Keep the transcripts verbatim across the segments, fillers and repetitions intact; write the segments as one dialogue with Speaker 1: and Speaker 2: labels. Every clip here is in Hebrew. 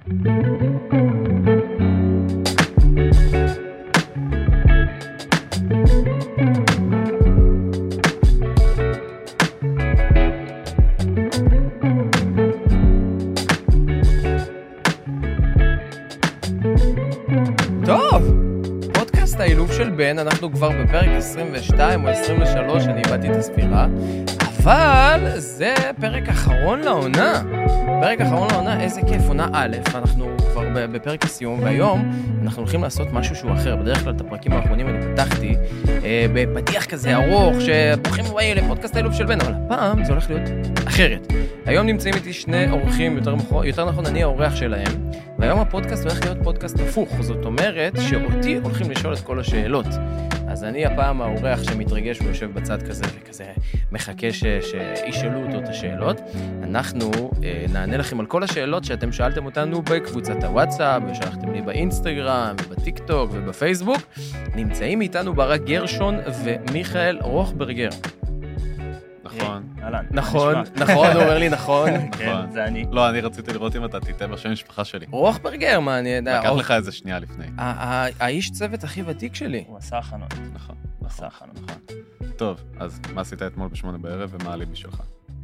Speaker 1: של בן, אנחנו כבר בפרק עשרים ושתיים או עשרים ושלוש, אני הבאתי את הספירה, אבל זה פרק אחרון לעונה. פרק אחרון לעונה, איזה כיף, עונה א', אנחנו כבר בפרק הסיום, והיום אנחנו הולכים לעשות משהו שהוא אחר. בדרך כלל את הפרקים האחרונים אני פתחתי אה, בפתיח כזה ארוך, שברוכים הבאים לפודקאסט האילוף של בן, אבל הפעם זה הולך להיות אחרת. היום נמצאים איתי שני אורחים, יותר, יותר נכון אני האורח שלהם, והיום הפודקאסט הולך להיות פודקאסט הפוך, זאת אומרת שאותי הולכים לשאול את כל השאלות. אז אני הפעם האורח שמתרגש ויושב בצד כזה וכזה מחכה ש... שישאלו אותו את השאלות. אנחנו אה, נענה לכם על כל השאלות שאתם שאלתם אותנו בקבוצת הוואטסאפ, ושלחתם לי באינסטגרם ובטיקטוק ובפייסבוק. נמצאים איתנו ברק גרשון ומיכאל רוחברגר.
Speaker 2: נכון.
Speaker 1: נכון, נכון, הוא אומר לי נכון.
Speaker 2: נכון.
Speaker 3: זה אני.
Speaker 2: לא, אני רציתי לראות אם אתה תיתן בשם משפחה שלי.
Speaker 1: רוחברגר, מה אני יודע.
Speaker 2: לקח לך איזה שנייה לפני.
Speaker 1: האיש צוות הכי ותיק שלי.
Speaker 3: הוא עשה הכנות.
Speaker 2: נכון.
Speaker 3: הוא עשה הכנות.
Speaker 2: טוב, אז מה עשית אתמול בשמונה בערב ומה עלי בשבילך?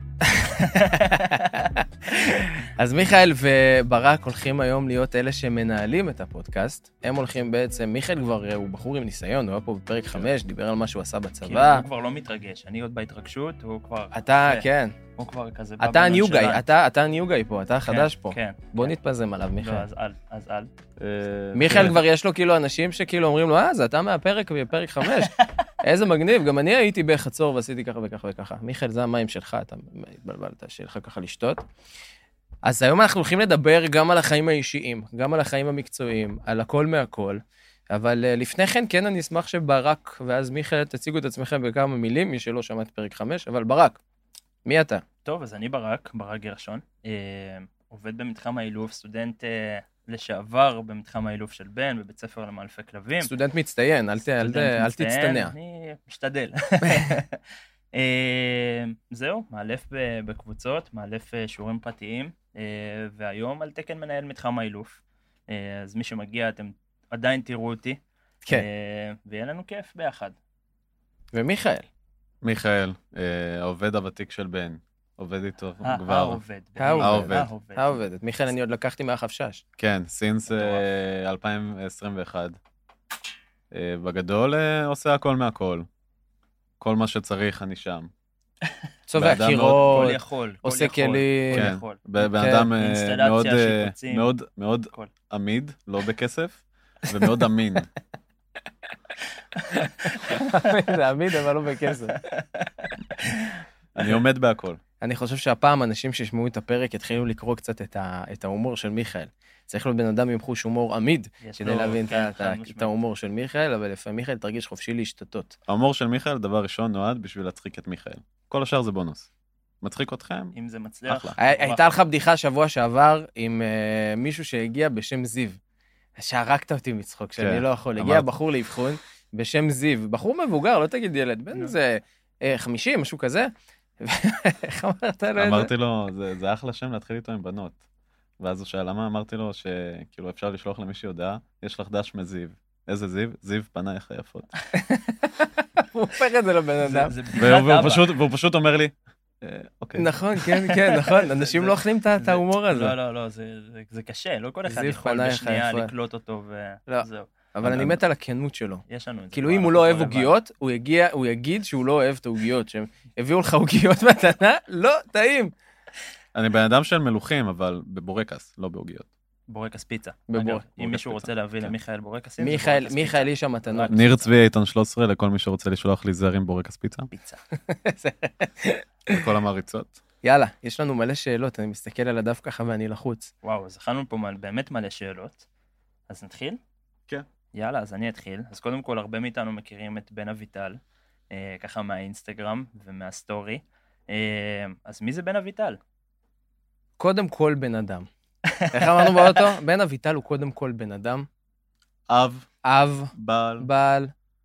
Speaker 1: אז מיכאל וברק הולכים היום להיות אלה שמנהלים את הפודקאסט. הם הולכים בעצם, מיכאל כבר הוא בחור עם ניסיון, הוא היה פה בפרק חמש, דיבר על מה שהוא עשה בצבא.
Speaker 3: הוא כבר לא מתרגש, אני עוד בהתרגשות, הוא כבר...
Speaker 1: אתה, כן.
Speaker 3: הוא כבר כזה...
Speaker 1: אתה הניו גאי, אתה הניו גאי פה, אתה חדש פה.
Speaker 3: כן.
Speaker 1: בוא נתפזם עליו, מיכאל.
Speaker 3: לא, אז אל, אז אל.
Speaker 1: מיכאל כבר יש לו כאילו אנשים שכאילו אומרים לו, אה, זה אתה מהפרק בפרק חמש. איזה מגניב, גם אני הייתי בחצור ועשיתי ככה וככה וככה. מיכאל, זה המים שלך, אתה התבלבלת, שלך ככה לשתות. אז היום אנחנו הולכים לדבר גם על החיים האישיים, גם על החיים המקצועיים, על הכל מהכל. אבל לפני כן, כן, אני אשמח שברק ואז מיכאל תציגו את עצמכם בכמה מילים, מי שלא שמע את פרק חמש, אבל ברק, מי אתה?
Speaker 3: טוב, אז אני ברק, ברק גרשון, אה, עובד במתחם האילוף, סטודנט אה, לשעבר במתחם האילוף של בן, בבית ספר למאלפי כלבים.
Speaker 1: סטודנט מצטיין, אל, סטודנט אל, אל מצטיין, תצטנע.
Speaker 3: אני משתדל. אה, זהו, מאלף בקבוצות, מאלף שיעורים פרטיים, אה, והיום על תקן מנהל מתחם האילוף. אה, אז מי שמגיע, אתם עדיין תראו אותי,
Speaker 1: כן.
Speaker 3: אה, ויהיה לנו כיף ביחד.
Speaker 1: ומיכאל?
Speaker 2: מיכאל, העובד הוותיק של בן, עובד איתו כבר.
Speaker 3: העובד.
Speaker 2: העובד.
Speaker 1: העובד. מיכאל, אני עוד לקחתי מהחפשש.
Speaker 2: כן, סינס אלפיים עשרים ואחת. בגדול עושה הכל מהכל. כל מה שצריך, אני שם.
Speaker 1: צובע קירות,
Speaker 3: כל יכול.
Speaker 1: עושה כלים.
Speaker 2: כן, בן אדם מאוד עמיד, לא בכסף, ומאוד אמין.
Speaker 1: זה עמיד, אבל לא בכסף.
Speaker 2: אני עומד בהכל.
Speaker 1: אני חושב שהפעם אנשים שישמעו את הפרק יתחילו לקרוא קצת את ההומור של מיכאל. צריך להיות בן אדם עם חוש הומור עמיד, כדי להבין את ההומור של מיכאל, אבל לפעמים מיכאל תרגיש חופשי להשתתות.
Speaker 2: ההומור של מיכאל, דבר ראשון, נועד בשביל להצחיק את מיכאל. כל השאר זה בונוס. מצחיק אתכם?
Speaker 3: אם זה מצליח.
Speaker 1: הייתה לך בדיחה שבוע שעבר עם מישהו שהגיע בשם זיו. שהרקת אותי מצחוק, שאני לא יכול. הגיע בחור לאבחון בשם זיו. בחור מבוגר, לא תגיד ילד, בין זה חמישים, משהו כזה. איך אמרת לו את זה?
Speaker 2: אמרתי לו, זה אחלה שם להתחיל איתו עם בנות. ואז הוא שאל, למה אמרתי לו שכאילו אפשר לשלוח למישהי הודעה, יש לך דש מזיו. איזה זיו? זיו פנייך היפות.
Speaker 1: הוא הופך את זה לבן אדם.
Speaker 2: והוא פשוט אומר לי,
Speaker 1: נכון, כן, כן, נכון. אנשים לא אוכלים את ההומור הזה.
Speaker 3: לא, לא, לא, זה קשה. לא כל אחד יכול בשנייה לקלוט אותו וזהו.
Speaker 1: אבל אני מת על הכנות שלו.
Speaker 3: יש לנו את זה.
Speaker 1: כאילו אם הוא לא אוהב עוגיות, הוא יגיד שהוא לא אוהב את העוגיות, שהם הביאו לך עוגיות מתנה, לא, טעים.
Speaker 2: אני בן אדם של מלוכים, אבל בבורקס, לא בעוגיות.
Speaker 3: בורקס פיצה.
Speaker 1: בבורקס.
Speaker 3: אם מישהו רוצה להביא למיכאל בורקסים,
Speaker 1: מיכאל איש המתנות.
Speaker 2: ניר צבי איתן שלוש עשרה, לכל מי שרוצה לשלוח לי זר עם בורקס פיצה.
Speaker 3: פיצה.
Speaker 2: לכל המעריצות.
Speaker 1: יאללה, יש לנו מלא שאלות, אני מסתכל על הדף ככה ואני לחוץ.
Speaker 3: וואו, אז הכנו פה באמת מלא שאלות. אז נתחיל?
Speaker 2: כן.
Speaker 3: יאללה, אז אני אתחיל. אז קודם כל, הרבה מאיתנו מכירים את בן אביטל, אה, ככה מהאינסטגרם ומהסטורי. אה, אז מי זה בן אביטל?
Speaker 1: קודם כל בן אדם. איך אמרנו באותו? בן אביטל הוא קודם כל בן אדם.
Speaker 2: אב.
Speaker 1: אב.
Speaker 2: בעל.
Speaker 1: בעל.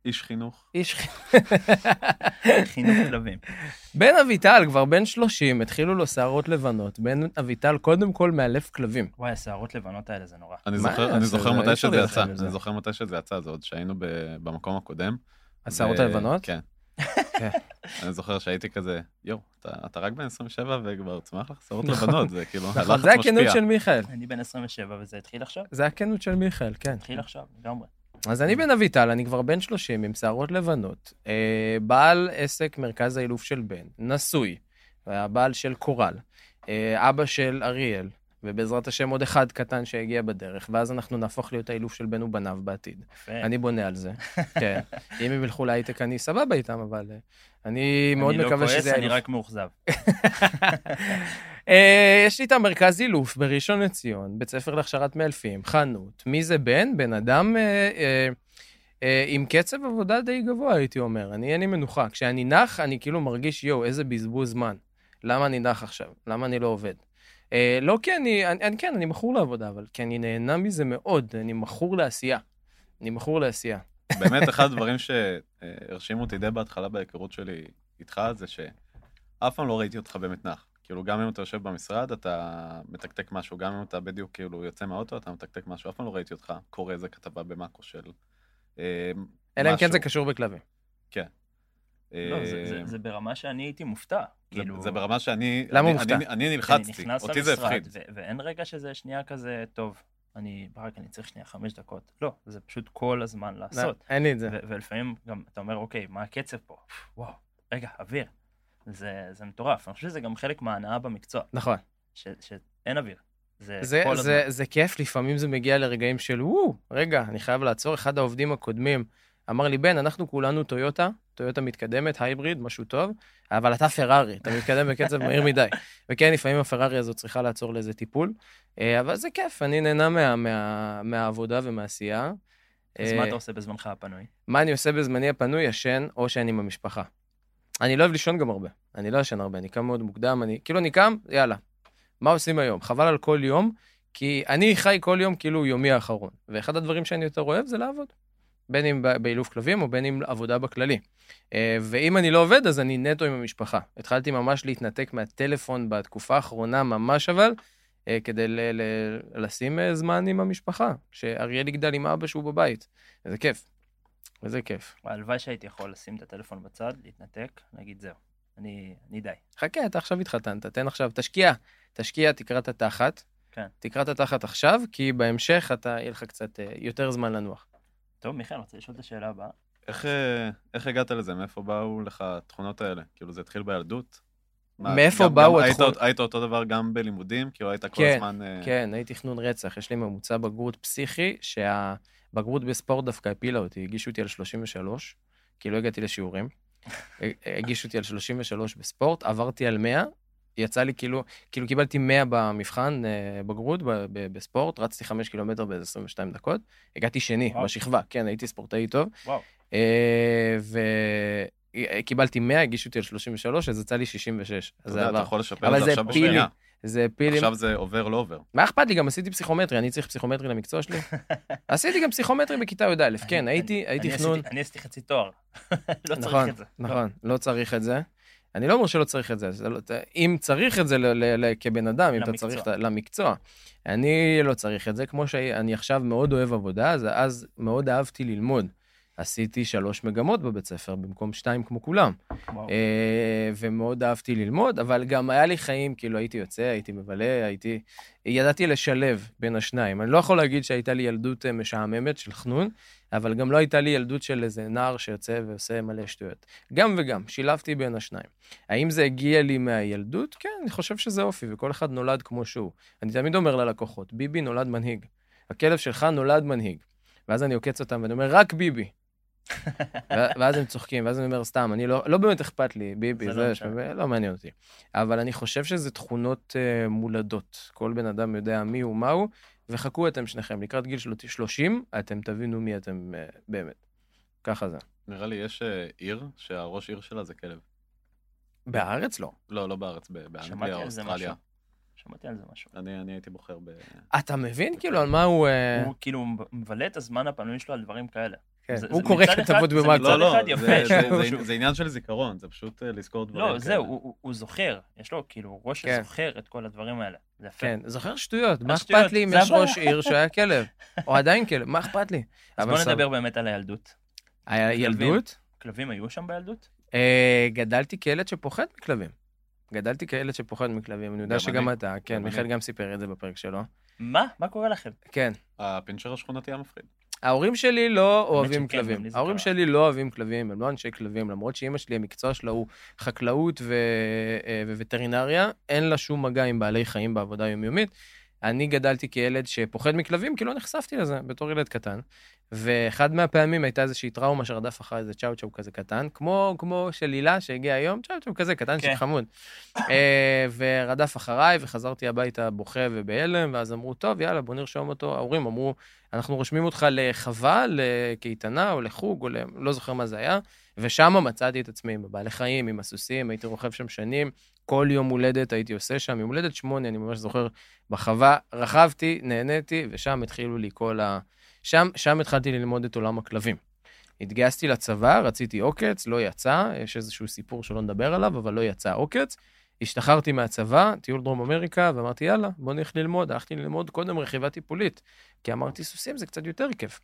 Speaker 2: איש חינוך.
Speaker 1: איש חינוך.
Speaker 3: חינוך כלבים.
Speaker 1: בן אביטל, כבר בן שלושים, התחילו לו שערות לבנות. בן אביטל, קודם כל, מאלף כלבים.
Speaker 3: וואי, השערות לבנות האלה זה נורא.
Speaker 2: אני
Speaker 1: מה?
Speaker 2: זוכר, אני
Speaker 1: זה-
Speaker 2: זוכר
Speaker 1: זה-
Speaker 2: מתי
Speaker 1: אי אפשר
Speaker 2: שזה
Speaker 1: להיות
Speaker 2: יצא,
Speaker 1: עם זה.
Speaker 2: אני זוכר מתי שזה יצא, זה עוד שהיינו ב- במקום הקודם.
Speaker 1: השערות
Speaker 2: ו-
Speaker 1: הלבנות?
Speaker 2: כן.
Speaker 1: כן.
Speaker 2: אני זוכר שהייתי כזה, יו, אתה, אתה רק בן עשרים ושבע וכבר צמח לך שערות
Speaker 1: נכון.
Speaker 2: לבנות, זה כאילו,
Speaker 1: נכון,
Speaker 2: הלחץ
Speaker 1: זה הכנות
Speaker 2: משפיע.
Speaker 1: של מיכאל.
Speaker 3: אני בן עשרים ושבע וזה התחיל עכשיו?
Speaker 1: זה הכנות של מיכאל, כן.
Speaker 3: התחיל עכשיו, לגמרי.
Speaker 1: אז אני בן אביטל, אני כבר בן שלושים עם שערות לבנות, אה, בעל עסק מרכז האילוף של בן, נשוי, הבעל של קורל, אה, אבא של אריאל, ובעזרת השם עוד אחד קטן שהגיע בדרך, ואז אנחנו נהפוך להיות האילוף של בן ובניו בעתיד.
Speaker 3: יפה.
Speaker 1: אני בונה על זה, כן. אם הם ילכו להייטק, אני סבבה איתם, אבל אה, אני מאוד
Speaker 3: אני לא
Speaker 1: מקווה
Speaker 3: כועס,
Speaker 1: שזה
Speaker 3: אני
Speaker 1: האילוף.
Speaker 3: רק מאוכזב.
Speaker 1: אה, יש לי את המרכז אילוף בראשון לציון, בית ספר להכשרת מאלפים, חנות. מי זה בן? בן אדם אה, אה, אה, עם קצב עבודה די גבוה, הייתי אומר. אני אין לי מנוחה. כשאני נח, אני כאילו מרגיש, יואו, איזה בזבוז זמן. למה אני נח עכשיו? למה אני לא עובד? אה, לא כי אני, אני, אני, כן, אני מכור לעבודה, אבל כי אני נהנה מזה מאוד. אני מכור לעשייה. אני מכור לעשייה.
Speaker 2: באמת, אחד הדברים שהרשימו אותי די בהתחלה בהיכרות שלי איתך, זה שאף פעם לא ראיתי אותך באמת נח. כאילו, גם אם אתה יושב במשרד, אתה מתקתק משהו, גם אם אתה בדיוק כאילו יוצא מהאוטו, אתה מתקתק משהו, אף פעם לא ראיתי אותך קורא איזה כתבה במאקו של אה,
Speaker 1: אלא אם כן
Speaker 2: משהו.
Speaker 1: זה קשור בכלבים.
Speaker 2: כן.
Speaker 3: לא, זה-
Speaker 2: אה,
Speaker 3: זה- זה ברמה שאני הייתי מופתע.
Speaker 2: זה-
Speaker 3: כאילו,
Speaker 2: זה ברמה שאני...
Speaker 1: למה
Speaker 2: אני-
Speaker 1: מופתע?
Speaker 2: אני- אני
Speaker 3: אני
Speaker 2: נלחצתי,
Speaker 3: נכנס
Speaker 2: אותי זה
Speaker 3: למשרד,
Speaker 2: הפחיד.
Speaker 3: ו- ואין רגע שזה שנייה כזה, טוב, אני, ברק, אני צריך שנייה חמש דקות. לא, זה פשוט כל הזמן לעשות.
Speaker 1: אין לי את זה.
Speaker 3: ו- ולפעמים גם אתה אומר, אוקיי, מה הקצב פה? וואו, רגע, אוויר. זה זה מטורף. אני חושב שזה גם חלק מההנאה במקצוע,
Speaker 1: נכון.
Speaker 3: ש- שאין אוויר. זה
Speaker 1: זה,
Speaker 3: כל
Speaker 1: זה,
Speaker 3: הזמן.
Speaker 1: זה כיף, לפעמים זה מגיע לרגעים של, וואו, רגע, אני חייב לעצור. אחד העובדים הקודמים אמר לי, בן, אנחנו כולנו טויוטה, טויוטה מתקדמת, הייבריד, משהו טוב, אבל אתה פרארי, אתה מתקדם בקצב מהיר מדי. וכן, לפעמים הפרארי הזאת צריכה לעצור לאיזה טיפול, אה, אבל זה כיף, אני נהנה מה, מה, מהעבודה ומהעשייה.
Speaker 3: אז
Speaker 1: אה,
Speaker 3: מה אתה עושה בזמנך הפנוי?
Speaker 1: מה אני עושה בזמני הפנוי? ישן, או שאני עם המשפחה. אני לא אוהב לישון גם הרבה, אני לא ישן הרבה, אני קם מאוד מוקדם, אני, כאילו אני קם, יאללה, מה עושים היום? חבל על כל יום, כי אני חי כל יום כאילו יומי האחרון. ואחד הדברים שאני יותר אוהב זה לעבוד. בין אם ב- באילוף כלבים או בין אם עבודה בכללי. אה, ואם אני לא עובד, אז אני נטו עם המשפחה. התחלתי ממש להתנתק מהטלפון בתקופה האחרונה, ממש אבל, אה, כדי ל- ל- לשים אה, זמן עם המשפחה. שאריאל יגדל עם אבא שהוא בבית. וזה כיף. וזה כיף.
Speaker 3: הלוואי שהייתי יכול לשים את הטלפון בצד, להתנתק, להגיד זהו. אני אני די.
Speaker 1: חכה, אתה עכשיו התחתנת, תן עכשיו, תשקיע, תשקיע, תקרא את התחת.
Speaker 3: כן.
Speaker 1: תקרא את התחת עכשיו, כי בהמשך אתה, יהיה לך קצת אה, יותר זמן לנוח.
Speaker 3: טוב, מיכאל, אני רוצה לשאול את השאלה הבאה.
Speaker 2: איך, אה, איך הגעת לזה? מאיפה באו לך התכונות האלה? כאילו זה התחיל בילדות? מה,
Speaker 1: מאיפה
Speaker 2: גם-
Speaker 1: באו
Speaker 2: גם היית-
Speaker 1: התכונות?
Speaker 2: היית אותו דבר גם בלימודים? כאילו היית כל
Speaker 1: כן,
Speaker 2: הזמן... אה,
Speaker 1: כן, הייתי תכנון רצח, יש לי ממוצע בגרות פסיכי, שהבגרות בספורט דווקא הפילה אותי, הגישו אותי על שלושים ושלוש, כי לא הגעתי לשיעורים, הגישו אותי על שלושים ושלוש בספורט, עברתי על מאה, יצא לי כאילו, כאילו קיבלתי מאה במבחן אה, בגרות ב- ב- בספורט, רצתי חמש קילומטר באיזה עשרים ושתיים דקות, הגעתי שני
Speaker 3: וואו.
Speaker 1: בשכבה, כן, הייתי ספורטאי טוב,
Speaker 3: וואו.
Speaker 1: אה, וקיבלתי מאה, הגישו אותי על שלושים ושלוש, אז יצא לי שישים ושש,
Speaker 2: אתה
Speaker 1: אז
Speaker 2: יודע,
Speaker 1: זה
Speaker 2: אתה
Speaker 1: עבר.
Speaker 2: יכול לשפר
Speaker 1: אבל
Speaker 2: את זה
Speaker 1: זה
Speaker 2: עכשיו
Speaker 1: פילי.
Speaker 2: בשנייה.
Speaker 1: זה פילים.
Speaker 2: עכשיו זה עובר, לא עובר.
Speaker 1: מה אכפת לי? גם עשיתי פסיכומטרי, אני צריך פסיכומטרי למקצוע שלי. עשיתי גם פסיכומטרי בכיתה י"א, כן, הייתי הייתי
Speaker 3: אני
Speaker 1: תכנון.
Speaker 3: עשיתי- אני עשיתי חצי תואר. לא צריך
Speaker 1: נכון,
Speaker 3: את זה.
Speaker 1: נכון, לא צריך את זה. אני לא אומר שלא צריך את זה, זה לא- אם צריך את זה ל- ל- ל- כבן אדם, אם אתה
Speaker 3: למקצוע.
Speaker 1: צריך את ה- למקצוע. אני לא צריך את זה, כמו שאני עכשיו מאוד אוהב עבודה, אז אז מאוד אהבתי ללמוד. עשיתי שלוש מגמות בבית ספר, במקום שתיים כמו כולם.
Speaker 3: וואו.
Speaker 1: אה, ומאוד אהבתי ללמוד, אבל גם היה לי חיים, כאילו הייתי יוצא, הייתי מבלה, הייתי... ידעתי לשלב בין השניים. אני לא יכול להגיד שהייתה לי ילדות אה, משעממת של חנון, אבל גם לא הייתה לי ילדות של איזה נער שיוצא ועושה מלא שטויות. גם וגם, שילבתי בין השניים. האם זה הגיע לי מהילדות? כן, אני חושב שזה אופי, וכל אחד נולד כמו שהוא. אני תמיד אומר ללקוחות, ביבי נולד מנהיג. הכלב שלך נולד מנהיג. ואז אני עוקץ אותם ואני אומר, רק ביבי. ואז הם צוחקים, ואז אני אומר, סתם, אני לא, לא באמת אכפת לי, ביבי,
Speaker 3: זה
Speaker 1: זה,
Speaker 3: לא
Speaker 1: זה
Speaker 3: משנה.
Speaker 1: לא מעניין אותי. אבל אני חושב שזה תכונות uh, מולדות. כל בן אדם יודע מי הוא, מה הוא, וחכו אתם שניכם. לקראת גיל שלושים, אתם תבינו מי אתם uh, באמת. ככה זה.
Speaker 2: נראה לי יש אה, עיר שהראש עיר שלה זה כלב.
Speaker 1: בארץ לא.
Speaker 2: לא, לא בארץ, ב-
Speaker 3: שמעתי
Speaker 2: באנגליה או
Speaker 3: על זה
Speaker 2: אוסטרליה.
Speaker 3: משהו. שמעתי על זה משהו.
Speaker 2: אני אני הייתי בוחר ב...
Speaker 1: אתה מבין כאילו על מה הוא... uh,
Speaker 3: הוא כאילו מבלה את הזמן הפנוי שלו על דברים כאלה.
Speaker 1: כן,
Speaker 3: זה-
Speaker 1: הוא
Speaker 3: זה
Speaker 1: קורא
Speaker 3: מצד אחד-
Speaker 1: כתבות
Speaker 3: זה
Speaker 1: בוואטסאפ.
Speaker 3: מצד
Speaker 2: לא,
Speaker 3: אחד
Speaker 2: לא,
Speaker 3: יפה,
Speaker 2: זה-
Speaker 3: שהוא-
Speaker 2: זה-
Speaker 3: שהוא-
Speaker 2: זה עניין של זיכרון, זה פשוט אה, לזכור דברים כאלה.
Speaker 3: לא, זהו, הוא- הוא- הוא זוכר, יש לו כאילו ראש
Speaker 1: כן.
Speaker 3: שזוכר את כל הדברים האלה. זה יפה.
Speaker 1: כן, זוכר שטויות, מה
Speaker 3: שטויות,
Speaker 1: אכפת לי אם
Speaker 3: זה
Speaker 1: יש
Speaker 3: הבעיה.
Speaker 1: ראש עיר שהיה כלב, או עדיין כלב, מה אכפת לי?
Speaker 3: אז
Speaker 1: אבל
Speaker 3: בוא
Speaker 1: סבבה.
Speaker 3: נדבר באמת על הילדות.
Speaker 1: הילדות?
Speaker 3: כלבים היו שם בילדות?
Speaker 1: אה, גדלתי כילד שפוחד מכלבים. גדלתי כילד שפוחד מכלבים, אני יודע
Speaker 2: גם
Speaker 1: שגם
Speaker 2: אני.
Speaker 1: אתה, כן,
Speaker 2: גם
Speaker 1: מיכאל
Speaker 2: אני.
Speaker 1: גם סיפר את זה בפרק שלו.
Speaker 3: מה? מה קורה לכם?
Speaker 1: כן.
Speaker 2: הפינצ'ר השכונתי היה מפחיד.
Speaker 1: ההורים שלי לא אוהבים
Speaker 3: שכן,
Speaker 1: כלבים.
Speaker 3: גם לי זה
Speaker 1: ההורים
Speaker 3: קרה.
Speaker 1: שלי לא אוהבים כלבים, הם לא אנשי כלבים, למרות שאימא שלי, המקצוע שלה הוא חקלאות ו- אה, ווטרינריה, אין לה שום מגע עם בעלי חיים בעבודה יומיומית. אני גדלתי כילד שפוחד מכלבים, כי לא נחשפתי לזה בתור ילד קטן. ואחד מהפעמים הייתה איזושהי טראומה שרדף אחרי איזה צ'או צ'או כזה קטן, כמו, כמו של הילה שהגיע היום, צ'או צ'או כזה קטן,
Speaker 3: כן.
Speaker 1: שחמוד. אה, ורדף אחריי, וחזרתי הביתה בוכה ובהלם, ואז אמרו, טוב, יאללה, בוא נרשום אותו. ההורים אמרו, אנחנו רושמים אותך לחווה, לקייטנה או לחוג, או ל... לא זוכר מה זה היה, ושם מצאתי את עצמי עם הבעלי חיים, עם הסוסים, הייתי רוכב שם שנים, כל יום הולדת הייתי עושה שם, יום הולדת שמונה, אני ממש זוכר, בחווה, רכבתי, נהניתי, ושם התחילו לי כל ה... שם, שם התחלתי ללמוד את עולם הכלבים. התגייסתי לצבא, רציתי עוקץ, לא יצא, יש איזשהו סיפור שלא נדבר עליו, אבל לא יצא עוקץ. השתחררתי מהצבא, טיול דרום אמריקה, ואמרתי, יאללה, בוא נלך ללמוד. הלכתי ללמוד קודם רכיבה טיפולית, כי אמרתי, סוסים זה קצת יותר כיף.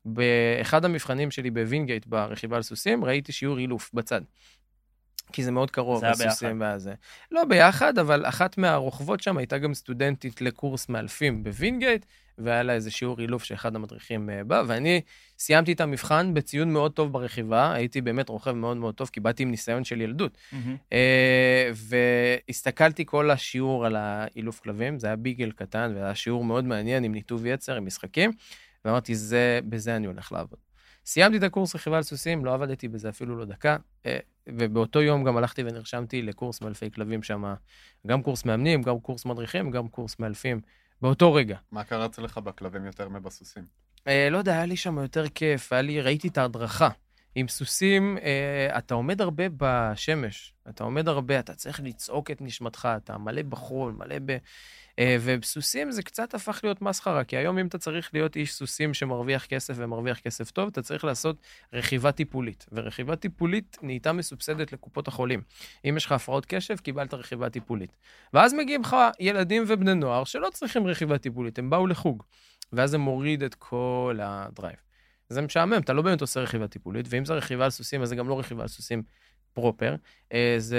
Speaker 1: באחד המבחנים שלי בווינגייט, ברכיבה על סוסים, ראיתי שיעור אילוף בצד. כי זה מאוד קרוב,
Speaker 3: זה היה
Speaker 1: הסוסים והזה. לא ביחד, אבל אחת מהרוכבות שם הייתה גם סטודנטית לקורס מאלפים בווינגייט, והיה לה איזה שיעור אילוף שאחד המדריכים אה, בא, ואני סיימתי את המבחן בציון מאוד טוב ברכיבה, הייתי באמת רוכב מאוד מאוד טוב, כי באתי עם ניסיון של ילדות.
Speaker 3: מהמם.
Speaker 1: אה, והסתכלתי כל השיעור על האילוף כלבים, זה היה ביגל קטן, והיה שיעור מאוד מעניין עם ניתוב יצר, עם משחקים, ואמרתי, זה, בזה אני הולך לעבוד. סיימתי את הקורס רכיבה על סוסים, לא עבדתי בזה אפילו לא דקה, אה, ובאותו יום גם הלכתי ונרשמתי לקורס מאלפי כלבים שם, גם קורס מאמנים, גם קורס מדריכים, גם קורס מאלפים, באותו רגע.
Speaker 2: מה קרץ לך בכלבים יותר מבסוסים?
Speaker 1: אה, לא יודע, היה לי שם יותר כיף, היה לי, ראיתי את ההדרכה. עם סוסים, אה, אתה עומד הרבה בשמש, אתה עומד הרבה, אתה צריך לצעוק את נשמתך, אתה מלא בחול, מלא ב... אה, ובסוסים זה קצת הפך להיות מסחרה, כי היום אם אתה צריך להיות איש סוסים שמרוויח כסף ומרוויח כסף טוב, אתה צריך לעשות רכיבה טיפולית, ורכיבה טיפולית נהייתה מסובסדת לקופות החולים. אם יש לך הפרעות קשב, קיבלת רכיבה טיפולית. ואז מגיעים לך ילדים ובני נוער שלא צריכים רכיבה טיפולית, הם באו לחוג, ואז זה מוריד את כל הדרייב. זה משעמם, אתה לא באמת עושה רכיבה טיפולית, ואם זה רכיבה על סוסים, אז זה גם לא רכיבה על סוסים פרופר, זה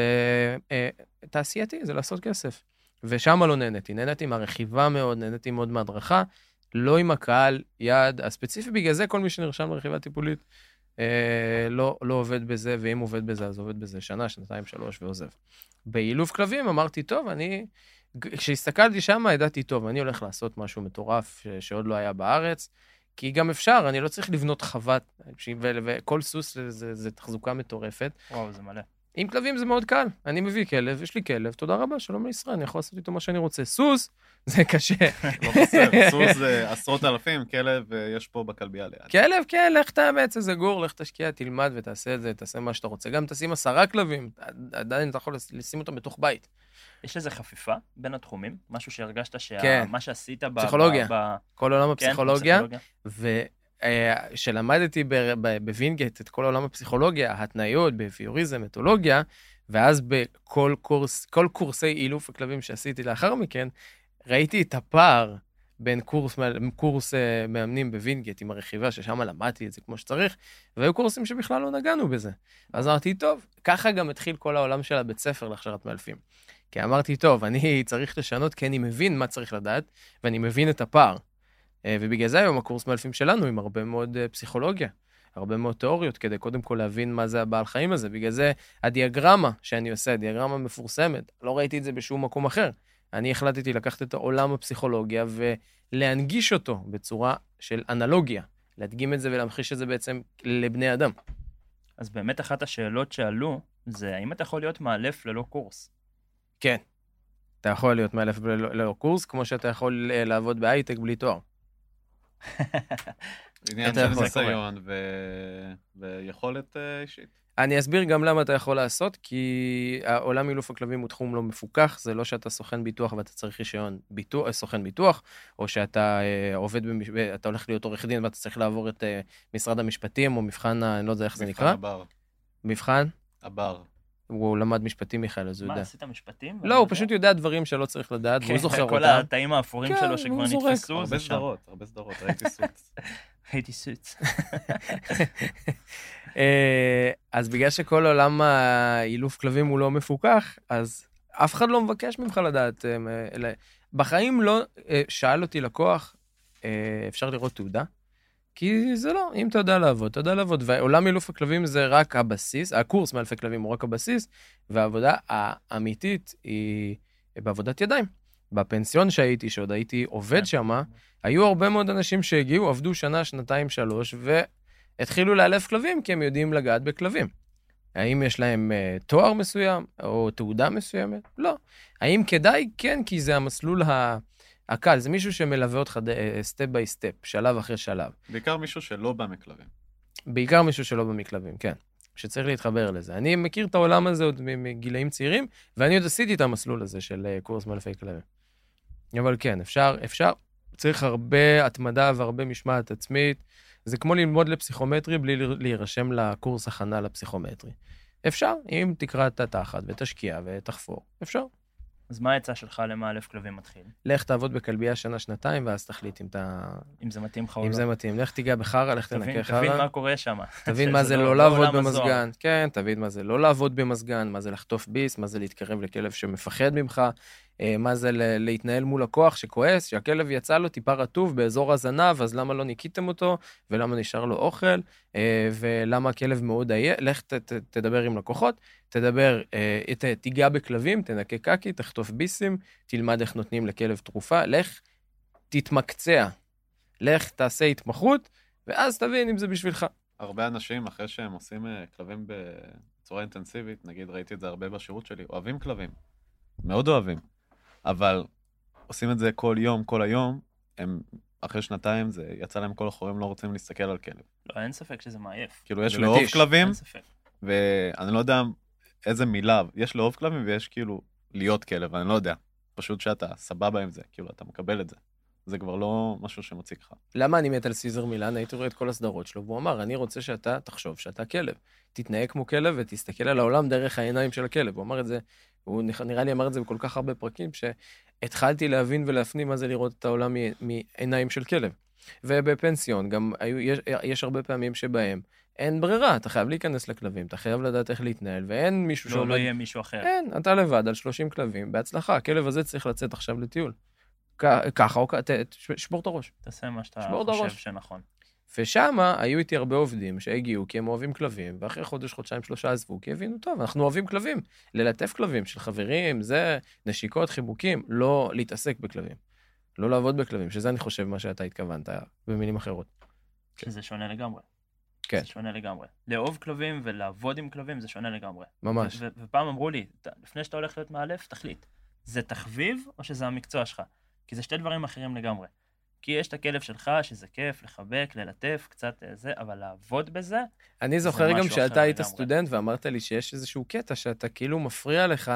Speaker 1: תעשייתי, זה לעשות כסף. ושם לא נהניתי, נהניתי מהרכיבה מאוד, נהניתי מאוד מהדרכה, לא עם הקהל יד הספציפי, בגלל זה כל מי שנרשם לרכיבה טיפולית אה, לא, לא עובד בזה, ואם עובד בזה, אז עובד בזה שנה, שנתיים, שלוש ועוזב. באילוף כלבים אמרתי, טוב, אני, כשהסתכלתי שם, ידעתי, טוב, אני הולך לעשות משהו מטורף ש, שעוד לא היה בארץ, כי גם אפשר, אני לא צריך לבנות חוות, וכל סוס זה, זה, זה תחזוקה מטורפת.
Speaker 3: וואו, זה מלא.
Speaker 1: עם כלבים זה מאוד קל, אני מביא כלב, יש לי כלב, תודה רבה, שלום לישראל, אני יכול לעשות איתו מה שאני רוצה. סוס, זה קשה.
Speaker 2: לא חסר, סוס זה עשרות אלפים, כלב יש פה בכלבייה ליד.
Speaker 1: כלב, כן, לך תאמץ איזה גור, לך תשקיע, תלמד ותעשה את זה, תעשה מה שאתה רוצה. גם תשים עשרה כלבים, עדיין אתה יכול לשים אותם בתוך בית.
Speaker 3: יש איזה חפיפה בין התחומים? משהו שהרגשת שמה
Speaker 1: כן.
Speaker 3: שעשית ב...
Speaker 1: פסיכולוגיה.
Speaker 3: ב- ב-
Speaker 1: כל עולם
Speaker 3: כן,
Speaker 1: הפסיכולוגיה,
Speaker 3: פסיכולוגיה.
Speaker 1: ושלמדתי בווינגייט את כל עולם הפסיכולוגיה, התניות, בביוריזם, מתולוגיה, ואז בכל קורס, כל קורסי אילוף הכלבים שעשיתי לאחר מכן, ראיתי את הפער בין קורס, קורס מאמנים בווינגייט עם הרכיבה, ששם למדתי את זה כמו שצריך, והיו קורסים שבכלל לא נגענו בזה. אז אמרתי, טוב, ככה גם התחיל כל העולם של הבית ספר להכשרת מאלפים. כי אמרתי, טוב, אני צריך לשנות, כי אני מבין מה צריך לדעת, ואני מבין את הפער. ובגלל זה היום הקורס מאלפים שלנו עם הרבה מאוד פסיכולוגיה, הרבה מאוד תיאוריות, כדי קודם כל להבין מה זה הבעל חיים הזה. בגלל זה הדיאגרמה שאני עושה, הדיאגרמה מפורסמת, לא ראיתי את זה בשום מקום אחר. אני החלטתי לקחת את העולם הפסיכולוגיה ולהנגיש אותו בצורה של אנלוגיה, להדגים את זה ולהמחיש את זה בעצם לבני אדם.
Speaker 3: אז באמת אחת השאלות שעלו, זה האם אתה יכול להיות מאלף ללא קורס?
Speaker 1: כן. אתה יכול להיות מאלף ללא קורס, כמו שאתה יכול לעבוד בהייטק בלי תואר.
Speaker 2: עניין
Speaker 1: אתה
Speaker 2: של
Speaker 1: יכול.
Speaker 2: ניסיון ויכולת אישית.
Speaker 1: אני אסביר גם למה אתה יכול לעשות, כי העולם אילוף הכלבים הוא תחום לא מפוקח, זה לא שאתה סוכן ביטוח ואתה צריך רישיון ביטוח, סוכן ביטוח, או שאתה אה, עובד, במש... אתה הולך להיות עורך דין ואתה צריך לעבור את אה, משרד המשפטים, או מבחן, אני לא יודע איך זה נקרא.
Speaker 2: מבחן הבר.
Speaker 1: מבחן?
Speaker 2: הבר.
Speaker 1: הוא למד משפטים, מיכאל, אז הוא יודע.
Speaker 3: מה, עשית משפטים?
Speaker 1: לא, הוא פשוט יודע דברים שלא צריך לדעת, והוא זוכר אותם.
Speaker 3: כל התאים האפורים שלו שכבר נתפסו.
Speaker 2: הרבה סדרות, הרבה סדרות, ראיתי סוץ.
Speaker 3: הייתי סוץ.
Speaker 1: אז בגלל שכל עולם האילוף כלבים הוא לא מפוקח, אז אף אחד לא מבקש ממך לדעת. בחיים לא שאל אותי לקוח, אפשר לראות תעודה? כי זה לא, אם אתה יודע לעבוד, אתה יודע לעבוד. ועולם אילוף הכלבים זה רק הבסיס, הקורס מאלפי כלבים הוא רק הבסיס, והעבודה האמיתית היא בעבודת ידיים. בפנסיון שהייתי, שעוד הייתי עובד שם, היו הרבה מאוד אנשים שהגיעו, עבדו שנה, שנתיים, שלוש, והתחילו לאלף כלבים, כי הם יודעים לגעת בכלבים. האם יש להם uh, תואר מסוים, או תעודה מסוימת? לא. האם כדאי? כן, כי זה המסלול ה... הקל, זה מישהו שמלווה אותך סטפ ביי סטפ, שלב אחרי שלב.
Speaker 2: בעיקר מישהו שלא בא מכלבים.
Speaker 1: בעיקר מישהו שלא בא מכלבים, כן. שצריך להתחבר לזה. אני מכיר את העולם הזה עוד מגילאים צעירים, ואני עוד עשיתי את המסלול הזה של קורס מאלפי כלבים. אבל כן, אפשר, אפשר, צריך הרבה התמדה והרבה משמעת עצמית. זה כמו ללמוד לפסיכומטרי בלי להירשם לקורס הכנה לפסיכומטרי. אפשר, אם תקרא את התחת ותשקיע ותחפור, אפשר.
Speaker 3: אז מה העצה שלך למאלף כלבים מתחיל?
Speaker 1: לך תעבוד בכלבייה שנה, שנתיים, ואז תחליט אם אתה...
Speaker 3: אם זה מתאים לך או לא.
Speaker 1: אם זה מתאים. לך תיגע בחרה, לך תנקה חרה.
Speaker 3: תבין מה קורה שם.
Speaker 1: תבין מה זה לא לעבוד במזגן. כן, תבין מה זה לא לעבוד במזגן, מה זה לחטוף ביס, מה זה להתקרב לכלב שמפחד ממך, מה זה להתנהל מול לקוח שכועס, שהכלב יצא לו טיפה רטוב באזור הזנב, אז למה לא ניקיתם אותו, ולמה נשאר לו אוכל, ולמה הכלב מאוד עייף. לך תדבר עם לקוחות, תדבר, תיגע בכלבים, תנקה קקי, תחטוף ביסים, תלמד איך נותנים לכלב תרופה, לך תתמקצע, לך תעשה התמחות, ואז תבין אם זה בשבילך.
Speaker 2: הרבה אנשים, אחרי שהם עושים כלבים בצורה אינטנסיבית, נגיד ראיתי את זה הרבה בשירות שלי, אוהבים כלבים, מאוד אוהבים, אבל עושים את זה כל יום, כל היום, הם אחרי שנתיים, זה יצא להם כל החורים, לא רוצים להסתכל על כלב.
Speaker 3: לא, אין ספק שזה מעייף.
Speaker 2: כאילו יש לאהוב כלבים,
Speaker 3: אין ספק.
Speaker 2: ואני לא יודע איזה מילה, יש לאהוב כלבים ויש כאילו להיות כלב, אני לא יודע. פשוט שאתה סבבה עם זה, כאילו אתה מקבל את זה. זה כבר לא משהו שמציג לך.
Speaker 1: למה אני מת על סיזר מילן? הייתי רואה את כל הסדרות שלו, והוא אמר, אני רוצה שאתה תחשוב שאתה כלב. תתנהג כמו כלב ותסתכל על העולם דרך העיניים של הכלב. הוא אמר את זה, הוא נראה לי אמר את זה בכל כך הרבה פרקים, שהתחלתי להבין ולהפנים מה זה לראות את העולם מעיניים של כלב. ובפנסיון, גם היו, יש, יש הרבה פעמים שבהם אין ברירה, אתה חייב להיכנס לכלבים, אתה חייב לדעת איך להתנהל, ואין מישהו
Speaker 3: לא, לא יהיה מישהו אחר.
Speaker 1: אין, אתה לבד על שלושים כלבים, בהצלחה, הכלב הזה צריך לצאת עכשיו לטיול. ככה, או שבור את הראש.
Speaker 3: תעשה מה שאתה חושב שנכון.
Speaker 1: ושם היו איתי הרבה עובדים שהגיעו כי הם אוהבים כלבים, ואחרי חודש, חודשיים, שלושה עזבו, כי הבינו טוב, אנחנו אוהבים כלבים, ללטף כלבים של חברים, זה נשיקות, חיבוקים, לא להתעסק בכלבים, לא לעבוד בכלבים, שזה אני חושב מה שאתה התכוונת, במילים אחרות.
Speaker 3: שזה שונה לגמרי.
Speaker 1: כן.
Speaker 3: זה שונה לגמרי. לאהוב כלבים ולעבוד עם כלבים זה שונה לגמרי.
Speaker 1: ממש.
Speaker 3: ופעם אמרו לי, לפני שאתה הולך להיות מאלף, תחליט, זה תחביב או שזה המקצוע שלך? כי זה שתי דברים אחרים לגמרי. כי יש את הכלב שלך, שזה כיף, לחבק, ללטף, קצת זה, אבל לעבוד בזה,
Speaker 1: אני זוכר גם שאתה היית סטודנט, ואמרת לי שיש איזשהו קטע שאתה כאילו מפריע לך,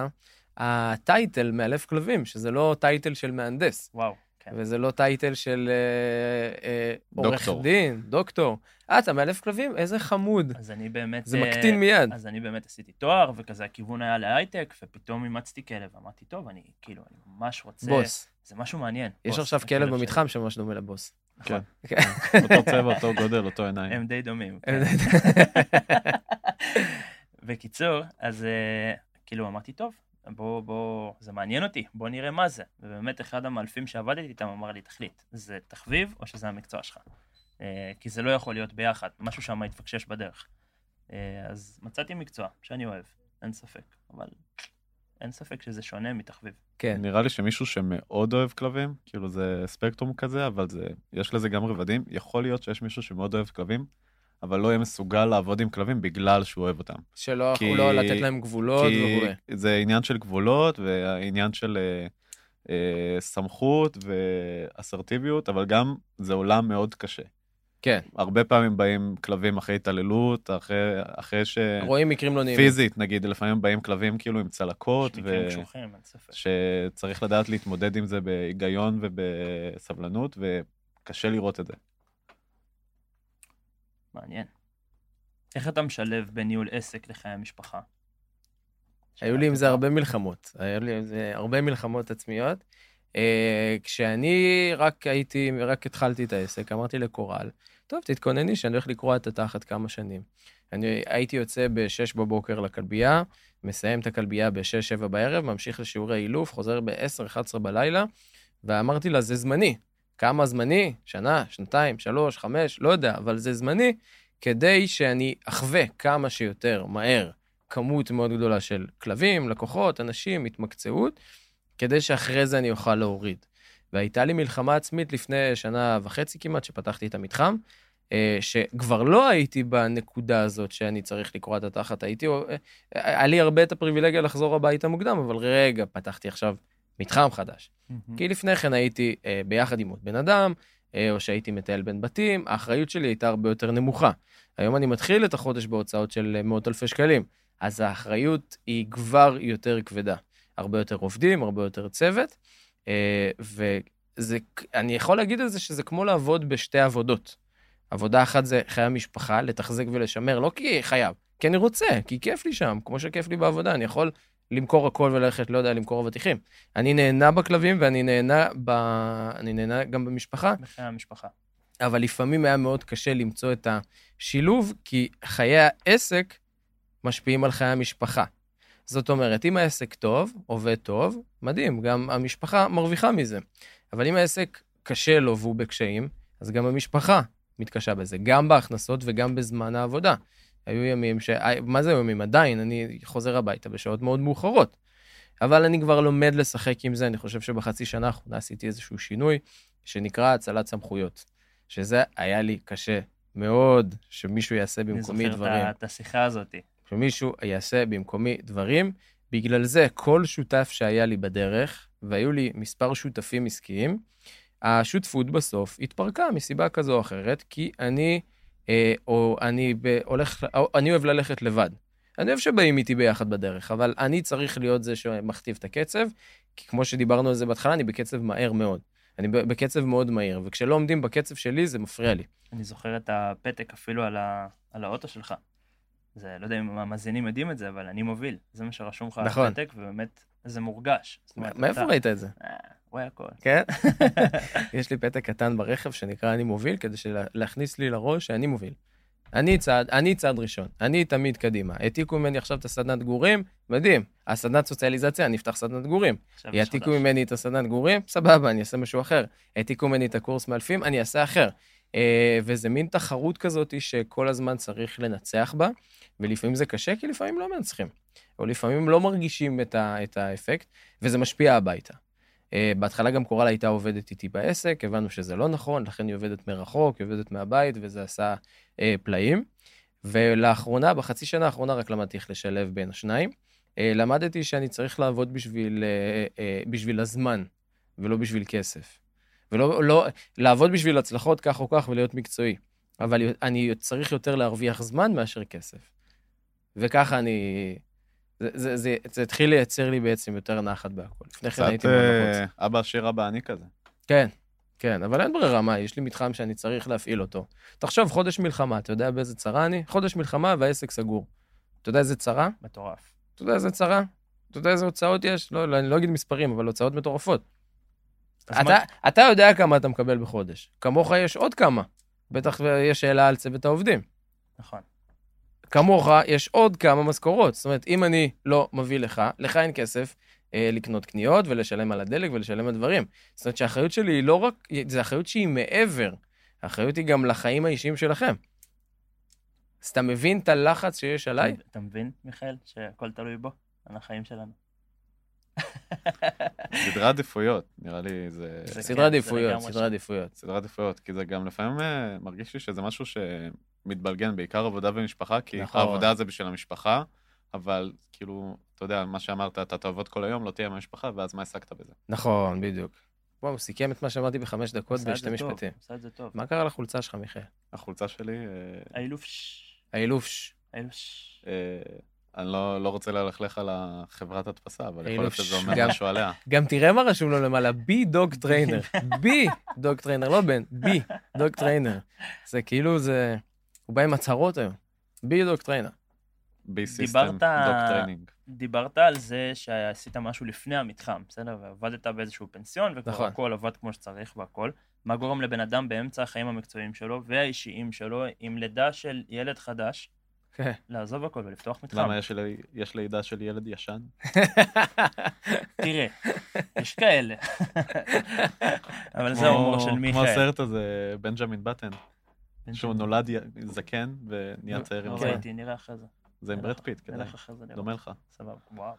Speaker 1: הטייטל מאלף כלבים, שזה לא טייטל של מהנדס.
Speaker 3: וואו.
Speaker 1: וזה לא טייטל של עורך דין, דוקטור. אה, אתה מאלף כלבים? איזה חמוד.
Speaker 3: אז אני באמת...
Speaker 1: זה מקטין מיד.
Speaker 3: אז אני באמת עשיתי תואר, וכזה הכיוון היה להייטק, ופתאום אימצתי כלב, אמרתי, טוב, אני כאילו, אני ממש רוצה...
Speaker 1: בוס.
Speaker 3: זה משהו מעניין.
Speaker 1: יש עכשיו כלב במתחם שממש דומה לבוס.
Speaker 2: כן. אותו צבע, אותו גודל, אותו עיניים.
Speaker 3: הם די דומים. בקיצור, אז כאילו אמרתי, טוב, בוא, בוא, זה מעניין אותי, בוא נראה מה זה. ובאמת אחד המאלפים שעבדתי איתם אמר לי, תחליט, זה תחביב או שזה המקצוע שלך? כי זה לא יכול להיות ביחד, משהו שם התפקשש בדרך. אז מצאתי מקצוע שאני אוהב, אין ספק, אבל אין ספק שזה שונה מתחביב.
Speaker 1: כן.
Speaker 2: נראה לי שמישהו שמאוד אוהב כלבים, כאילו זה ספקטרום כזה, אבל זה, יש לזה גם רבדים. יכול להיות שיש מישהו שמאוד אוהב כלבים, אבל לא יהיה מסוגל לעבוד עם כלבים בגלל שהוא אוהב אותם.
Speaker 1: שלא יכולו לא לתת להם גבולות וכו'.
Speaker 2: זה עניין של גבולות, ועניין של אה, אה, סמכות ואסרטיביות, אבל גם זה עולם מאוד קשה.
Speaker 1: כן.
Speaker 2: הרבה פעמים באים כלבים אחרי התעללות, אחרי, אחרי ש...
Speaker 1: רואים מקרים לא נעימים.
Speaker 2: פיזית, נגיד, לפעמים באים כלבים כאילו עם צלקות,
Speaker 3: יש מקרים קשוחים, אין ספק.
Speaker 2: שצריך לדעת להתמודד עם זה בהיגיון ובסבלנות, וקשה לראות את זה.
Speaker 3: מעניין. איך אתה משלב בין ניהול עסק לחיי המשפחה?
Speaker 1: היו לי עם זה הרבה מלחמות, היו לי עם זה הרבה מלחמות עצמיות. כשאני רק הייתי, רק התחלתי את העסק, אמרתי לקורל, טוב, תתכונני שאני הולך לקרוע את התחת כמה שנים. אני הייתי יוצא בשש בבוקר לכלבייה, מסיים את הכלבייה בשש, שבע בערב, ממשיך לשיעורי אילוף, חוזר ב-עשר, אחת עשרה בלילה, ואמרתי לה, זה זמני. כמה זמני? שנה, שנתיים, שלוש, חמש, לא יודע, אבל זה זמני, כדי שאני אחווה כמה שיותר מהר כמות מאוד גדולה של כלבים, לקוחות, אנשים, התמקצעות, כדי שאחרי זה אני אוכל להוריד. והייתה לי מלחמה עצמית לפני שנה וחצי כמעט, שפתחתי את המתחם, שכבר לא הייתי בנקודה הזאת שאני צריך לקרוא את התחת, הייתי, היה לי הרבה את הפריבילגיה לחזור הביתה מוקדם, אבל רגע, פתחתי עכשיו מתחם חדש. כי לפני כן הייתי ביחד עם עוד בן אדם, או שהייתי מטייל בין בתים, האחריות שלי הייתה הרבה יותר נמוכה. היום אני מתחיל את החודש בהוצאות של מאות אלפי שקלים, אז האחריות היא כבר יותר כבדה. הרבה יותר עובדים, הרבה יותר צוות, ואני יכול להגיד את זה שזה כמו לעבוד בשתי עבודות. עבודה אחת זה חיי המשפחה, לתחזק ולשמר, לא כי חייב, כי אני רוצה, כי כיף לי שם, כמו שכיף לי בעבודה, אני יכול למכור הכל וללכת, לא יודע, למכור אבטיחים. אני נהנה בכלבים ואני נהנה, ב... אני נהנה גם במשפחה.
Speaker 3: בחיי המשפחה.
Speaker 1: אבל לפעמים היה מאוד קשה למצוא את השילוב, כי חיי העסק משפיעים על חיי המשפחה. זאת אומרת, אם העסק טוב, עובד טוב, מדהים, גם המשפחה מרוויחה מזה. אבל אם העסק קשה לו והוא בקשיים, אז גם המשפחה מתקשה בזה, גם בהכנסות וגם בזמן העבודה. היו ימים ש... מה זה ימים? עדיין, אני חוזר הביתה בשעות מאוד מאוחרות. אבל אני כבר לומד לשחק עם זה, אני חושב שבחצי שנה האחרונה עשיתי איזשהו שינוי, שנקרא הצלת סמכויות. שזה היה לי קשה מאוד, שמישהו יעשה במקומי דברים.
Speaker 3: אני זוכר את השיחה הזאת.
Speaker 1: שמישהו יעשה במקומי דברים, בגלל זה כל שותף שהיה לי בדרך, והיו לי מספר שותפים עסקיים, השותפות בסוף התפרקה מסיבה כזו או אחרת, כי אני, אה, או אני, ב, הולך, או, אני אוהב ללכת לבד. אני אוהב שבאים איתי ביחד בדרך, אבל אני צריך להיות זה שמכתיב את הקצב, כי כמו שדיברנו על זה בהתחלה, אני בקצב מהר מאוד. אני בקצב מאוד מהיר, וכשלא עומדים בקצב שלי, זה מפריע לי.
Speaker 3: אני זוכר את הפתק אפילו על, ה, על האוטו שלך. זה, לא יודע אם המאזינים יודעים את זה, אבל אני מוביל. זה מה שרשום לך
Speaker 1: נכון.
Speaker 3: על הפתק, ובאמת זה מורגש.
Speaker 1: מאיפה ראית את זה?
Speaker 3: רואה הכל.
Speaker 1: כן? יש לי פתק קטן ברכב שנקרא אני מוביל, כדי להכניס לי לראש שאני מוביל. אני צעד, אני צעד ראשון, אני תמיד קדימה. העתיקו ממני עכשיו את הסדנת גורים, מדהים. הסדנת סוציאליזציה, אני אפתח סדנת גורים. העתיקו ממני את הסדנת גורים, סבבה, אני אעשה משהו אחר. העתיקו ממני את הקורס מאלפים, אני אעשה אחר. וזה מין תחרות כזאת שכל הזמן צריך לנצח בה, ולפעמים זה קשה, כי לפעמים לא מנצחים. או לפעמים לא מרגישים את, ה, את האפקט, וזה משפיע הביתה. בהתחלה גם קורל הייתה עובדת איתי בעסק, הבנו שזה לא נכון, לכן היא עובדת מרחוק, היא עובדת מהבית, וזה עשה אה, פלאים. ולאחרונה, בחצי שנה האחרונה, רק למדתי איך לשלב בין השניים. אה, למדתי שאני צריך לעבוד בשביל, אה, אה, בשביל הזמן, ולא בשביל כסף. ולא, לא, לעבוד בשביל הצלחות כך או כך ולהיות מקצועי. אבל אני צריך יותר להרוויח זמן מאשר כסף. וככה אני... זה, זה, זה, זה התחיל לייצר לי בעצם יותר נחת בהכל. לפני כן הייתי מאוד לחוץ.
Speaker 2: אבא עשיר, אבא אני כזה.
Speaker 1: כן, כן, אבל אין ברירה, מה, יש לי מתחם שאני צריך להפעיל אותו. תחשוב, חודש מלחמה, אתה יודע באיזה צרה אני? חודש מלחמה והעסק סגור. אתה יודע איזה צרה?
Speaker 3: מטורף.
Speaker 1: אתה יודע איזה צרה? אתה יודע איזה הוצאות יש? לא, אני לא אגיד מספרים, אבל הוצאות מטורפות. אתה, מה... אתה יודע כמה אתה מקבל בחודש. כמוך יש עוד כמה. בטח יש שאלה על צוות העובדים.
Speaker 3: נכון.
Speaker 1: כמוך יש עוד כמה משכורות. זאת אומרת, אם אני לא מביא לך, לך אין כסף אה, לקנות קניות ולשלם על הדלק ולשלם על דברים. זאת אומרת שהאחריות שלי היא לא רק, זה אחריות שהיא מעבר. האחריות היא גם לחיים האישיים שלכם. אז אתה מבין את הלחץ שיש עליי?
Speaker 3: אתה מבין, מיכאל, שהכל תלוי בו, על החיים שלנו.
Speaker 2: סדרה עדיפויות, נראה לי זה...
Speaker 1: סדרה עדיפויות, סדרה עדיפויות.
Speaker 2: סדרה עדיפויות, כי זה גם לפעמים מרגיש לי שזה משהו שמתבלגן, בעיקר עבודה ומשפחה, כי העבודה זה בשביל המשפחה, אבל כאילו, אתה יודע, מה שאמרת, אתה תעבוד כל היום, לא תהיה מהמשפחה, ואז מה השגת בזה?
Speaker 1: נכון, בדיוק. וואו, הוא סיכם את מה שאמרתי בחמש דקות
Speaker 3: עשה את
Speaker 1: בשתי
Speaker 3: זה טוב,
Speaker 1: משפטים.
Speaker 3: עשה את זה טוב.
Speaker 1: מה קרה לחולצה שלך, מיכאל?
Speaker 2: החולצה שלי, אה,
Speaker 3: האילופש.
Speaker 1: האילופש.
Speaker 3: האילופש.
Speaker 2: אה, אני לא לא רוצה ללכלך על חברת הדפסה, אבל יכול להיות
Speaker 1: אילוף
Speaker 2: שזה אומר
Speaker 1: גם-
Speaker 2: משהו עליה.
Speaker 1: גם תראה מה רשום לו למעלה, בי דוג טריינר. בי דוג טריינר, לא בן, בי דוג טריינר. זה כאילו זה... הוא בא עם הצהרות היום. בי דוג טריינר.
Speaker 2: בי-סיסטם,
Speaker 3: דיברת-
Speaker 2: דוק טריינינג.
Speaker 3: דיברת על זה שעשית משהו לפני המתחם, בסדר? ועבדת באיזשהו פנסיון, וכבר
Speaker 1: נכון.
Speaker 3: הכל עבד כמו שצריך והכל. מה גורם לבן אדם באמצע החיים המקצועיים שלו והאישיים שלו, עם לידה של ילד חדש,
Speaker 1: כן.
Speaker 3: לעזוב הכל ולפתוח מתחם?
Speaker 2: למה יש לי- יש לידה של ילד ישן?
Speaker 3: תראה, יש כאלה. אבל זה
Speaker 2: כמו-
Speaker 3: ההומור של
Speaker 2: כמו
Speaker 3: מיכאל.
Speaker 2: הסרט הזה, בנג'מין בטן, שהוא נולד י- זקן ונהיה צעיר עם
Speaker 3: לא
Speaker 2: הזמן.
Speaker 3: ראיתי, נראה אחרי זה.
Speaker 2: זה עם ברד פיט, כדאי.
Speaker 3: נלך אחרי זה לראות.
Speaker 2: דומה לך.
Speaker 3: סבבה, וואו.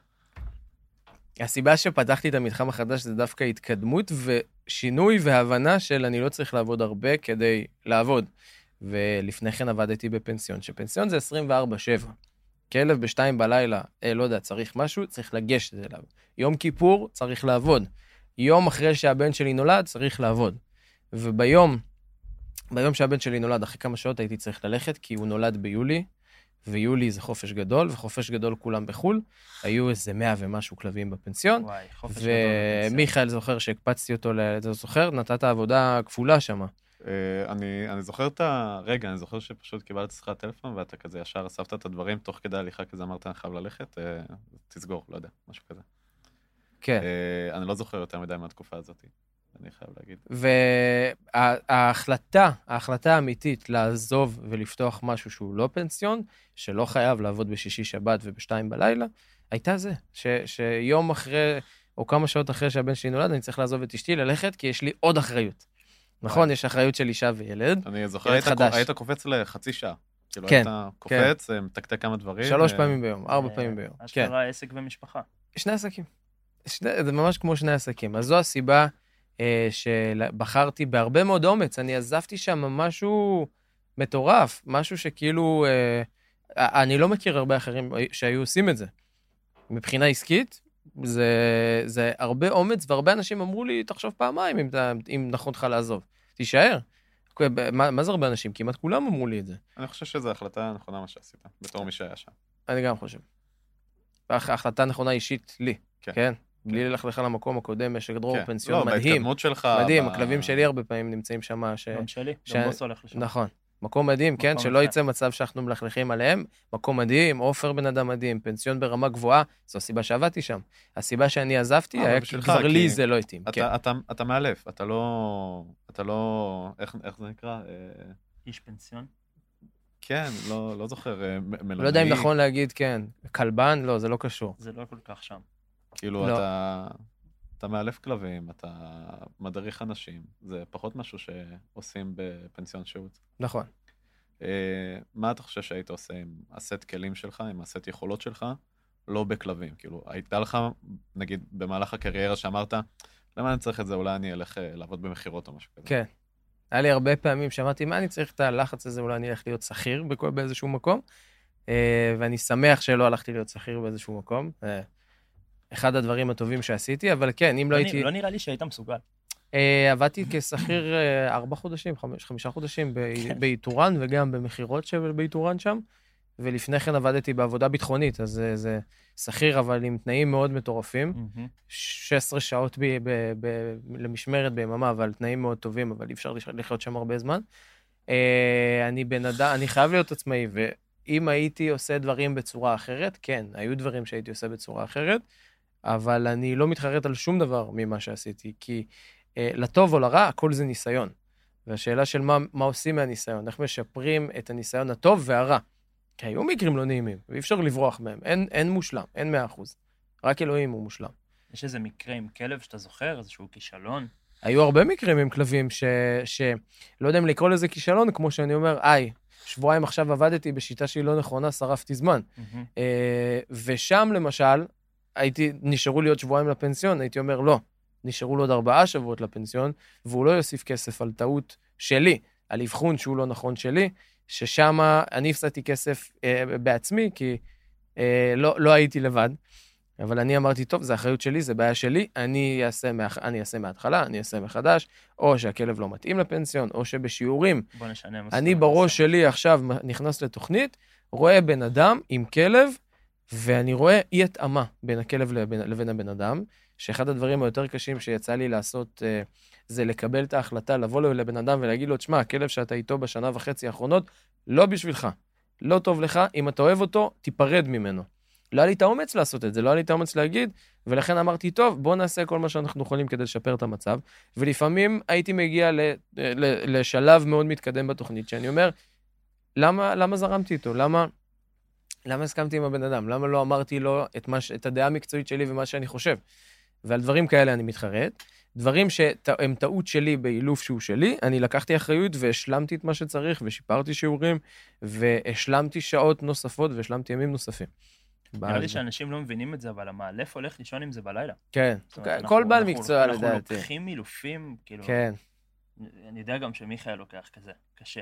Speaker 1: הסיבה שפתחתי את המתחם החדש זה דווקא התקדמות ושינוי והבנה של אני לא צריך לעבוד הרבה כדי לעבוד. ולפני כן עבדתי בפנסיון, שפנסיון זה עשרים וארבע שבע. כלב בשתיים בלילה, אה, לא יודע, צריך משהו, צריך לגשת אליו. יום כיפור צריך לעבוד. יום אחרי שהבן שלי נולד, צריך לעבוד. וביום, ביום שהבן שלי נולד, אחרי כמה שעות הייתי צריך ללכת, כי הוא נולד ביולי, ויולי זה חופש גדול, וחופש גדול כולם בחול. היו איזה מאה ומשהו כלבים בפנסיון.
Speaker 3: וואי, חופש גדול.
Speaker 1: ומיכאל זוכר שהקפצתי אותו, אתה זוכר? נתת עבודה כפולה שם.
Speaker 2: אה, אני אני זוכר את הרגע, אני זוכר שפשוט קיבלת שיחת טלפון, ואתה כזה ישר אספת את הדברים, תוך כדי הליכה כזה אמרת, אני חייב ללכת, אה, תסגור, לא יודע, משהו כזה.
Speaker 1: כן.
Speaker 2: אה, אני לא זוכר יותר מדי מהתקופה הזאת, אני חייב להגיד.
Speaker 1: וההחלטה, ההחלטה האמיתית לעזוב ולפתוח משהו שהוא לא פנסיון, שלא חייב לעבוד בשישי שבת ובשתיים בלילה, הייתה זה, ש, שיום אחרי, או כמה שעות אחרי שהבן שלי נולד, אני צריך לעזוב את אשתי, ללכת, כי יש לי עוד אחריות. נכון, יש אחריות של אישה וילד.
Speaker 2: אני זוכר,
Speaker 1: ילד
Speaker 2: היית
Speaker 1: חדש.
Speaker 2: קו- היית קופץ לחצי שעה. כאילו,
Speaker 1: כן,
Speaker 2: היית קופץ, אה, מתקתק כמה דברים.
Speaker 1: שלוש
Speaker 2: אה,
Speaker 1: פעמים ביום, ארבע פעמים ביום. כן.
Speaker 3: אשכרה עסק ומשפחה.
Speaker 1: שני עסקים. שני, זה ממש כמו שני עסקים. אז זו הסיבה אה, שבחרתי בהרבה מאוד אומץ. אני עזבתי שם משהו מטורף, משהו שכאילו, אה, אני לא מכיר הרבה אחרים שהיו עושים את זה. מבחינה עסקית, זה, זה הרבה אומץ, והרבה אנשים אמרו לי, תחשוב פעמיים אם, אתה, אם נכון לך לעזוב. תישאר. מה, מה זה הרבה אנשים? כמעט כולם אמרו לי את זה.
Speaker 2: אני חושב שזו החלטה נכונה מה שעשית, בתור מי שהיה שם.
Speaker 1: אני גם חושב. ההחלטה נכונה אישית לי,
Speaker 2: כן.
Speaker 1: כן? בלי ללכלך למקום הקודם, יש דרור
Speaker 2: כן.
Speaker 1: פנסיון
Speaker 2: לא,
Speaker 1: מדהים.
Speaker 2: בהתקדמות שלך...
Speaker 1: מדהים,
Speaker 2: ב-
Speaker 1: הכלבים שלי הרבה פעמים נמצאים שם, ש...
Speaker 3: גם שלי,
Speaker 1: ש-
Speaker 3: גם בוס הולך לשם.
Speaker 1: נכון. מקום מדהים, כן?
Speaker 3: מקום
Speaker 1: שלא
Speaker 3: יפה.
Speaker 1: יצא מצב שאנחנו מלכלכים עליהם. מקום מדהים, עופר בן אדם מדהים, פנסיון ברמה גבוהה, זו הסיבה שעבדתי שם. הסיבה שאני עזבתי
Speaker 2: אה,
Speaker 1: היה כי
Speaker 2: בשבילך,
Speaker 1: כבר
Speaker 2: כי
Speaker 1: לי זה לא התאים. כן.
Speaker 2: אתה, אתה, אתה מאלף, אתה לא... אתה לא... איך, איך זה נקרא? אה,
Speaker 3: איש פנסיון.
Speaker 2: כן, לא, לא זוכר, אה, מ- מלונאי.
Speaker 1: לא יודע אם נכון להגיד, כן. כלבן? לא, זה לא קשור.
Speaker 3: זה לא כל כך שם.
Speaker 2: כאילו,
Speaker 1: לא.
Speaker 2: אתה... אתה מאלף כלבים, אתה מדריך אנשים, זה פחות משהו שעושים בפנסיון שהות.
Speaker 1: נכון.
Speaker 2: אה, מה אתה חושב שהיית עושה עם הסט כלים שלך, עם הסט יכולות שלך, לא בכלבים? כאילו, הייתה לך, נגיד, במהלך הקריירה שאמרת, למה אני צריך את זה? אולי אני אלך אה, לעבוד במחירות או משהו כזה.
Speaker 1: כן. היה לי הרבה פעמים שאמרתי, מה אני צריך את הלחץ הזה, אולי אני אלך להיות שכיר בכל- באיזשהו מקום, אה, ואני שמח שלא הלכתי להיות שכיר באיזשהו מקום. אה, אחד הדברים הטובים שעשיתי, אבל כן, אם לא
Speaker 3: לא
Speaker 1: הייתי...
Speaker 3: נ- לא נראה לי שהיית מסוגל.
Speaker 1: אה, עבדתי כשכיר אה, ארבע חודשים, חמש, חמישה חודשים ב-
Speaker 3: כן.
Speaker 1: באיתורן, וגם במחירות שבאיתורן שם, ולפני כן עבדתי בעבודה ביטחונית, אז זה- זה שכיר, אבל עם תנאים מאוד מטורפים.
Speaker 3: מהמם.
Speaker 1: שש עשרה שעות ב, ב, ב, למשמרת ביממה, אבל תנאים מאוד טובים, אבל אי אפשר לש- לחיות שם הרבה זמן. אה, אני בן אדם, אני חייב להיות עצמאי, ואם הייתי עושה דברים בצורה אחרת, כן, היו דברים שהייתי עושה בצורה אחרת, אבל אני לא מתחרט על שום דבר ממה שעשיתי, כי אה, לטוב או לרע, הכל זה ניסיון. והשאלה של מה, מה עושים מהניסיון, איך משפרים את הניסיון הטוב והרע. כי היו מקרים לא נעימים, ואי אפשר לברוח מהם, אין, אין מושלם, אין מאה אחוז. רק אלוהים הוא מושלם.
Speaker 3: יש איזה מקרה עם כלב שאתה זוכר, איזשהו כישלון?
Speaker 1: היו הרבה מקרים עם כלבים ש... ש... לא יודע אם לקרוא לזה כישלון, כמו שאני אומר, איי, שבועיים עכשיו עבדתי בשיטה שהיא לא נכונה, שרפתי זמן.
Speaker 3: מהמם.
Speaker 1: אה, ושם, למשל, הייתי, נשארו לי עוד שבועיים לפנסיון, הייתי אומר, לא, נשארו לו עוד ארבעה שבועות לפנסיון, והוא לא יוסיף כסף על טעות שלי, על אבחון שהוא לא נכון שלי, ששם אני הפסדתי כסף אה, בעצמי, כי אה, לא, לא הייתי לבד. אבל אני אמרתי, טוב, זה אחריות שלי, זה בעיה שלי, אני אעשה, מה... אני אעשה מההתחלה, אני אעשה מחדש, או שהכלב לא מתאים לפנסיון, או שבשיעורים,
Speaker 3: בוא נשנה.
Speaker 1: אני בראש שלי עכשיו נכנס לתוכנית, רואה בן אדם עם כלב, ואני רואה אי התאמה בין הכלב לבין, לבין הבן אדם, שאחד הדברים היותר קשים שיצא לי לעשות, זה לקבל את ההחלטה, לבוא לבן אדם ולהגיד לו, תשמע, הכלב שאתה איתו בשנה וחצי האחרונות, לא בשבילך, לא טוב לך, אם אתה אוהב אותו, תיפרד ממנו. לא היה לי את האומץ לעשות את זה, לא היה לי את האומץ להגיד, ולכן אמרתי, טוב, בוא נעשה כל מה שאנחנו יכולים כדי לשפר את המצב, ולפעמים הייתי מגיע ל, ל, לשלב מאוד מתקדם בתוכנית, שאני אומר, למה, למה זרמתי איתו? למה, למה הסכמתי עם הבן אדם? למה לא אמרתי לו את, מה, את הדעה המקצועית שלי ומה שאני חושב? ועל דברים כאלה אני מתחרט. דברים שהם טעות שלי באילוף שהוא שלי, אני לקחתי אחריות והשלמתי את מה שצריך, ושיפרתי שיעורים, והשלמתי שעות נוספות, והשלמתי ימים נוספים.
Speaker 3: נראה לי שאנשים לא מבינים את זה, אבל המאלף הולך לישון עם זה בלילה.
Speaker 1: כן, כל בעל מקצוע לדעתי.
Speaker 3: אנחנו לוקחים אילופים, כאילו...
Speaker 1: כן.
Speaker 3: אני יודע גם שמיכאל לוקח כזה, קשה.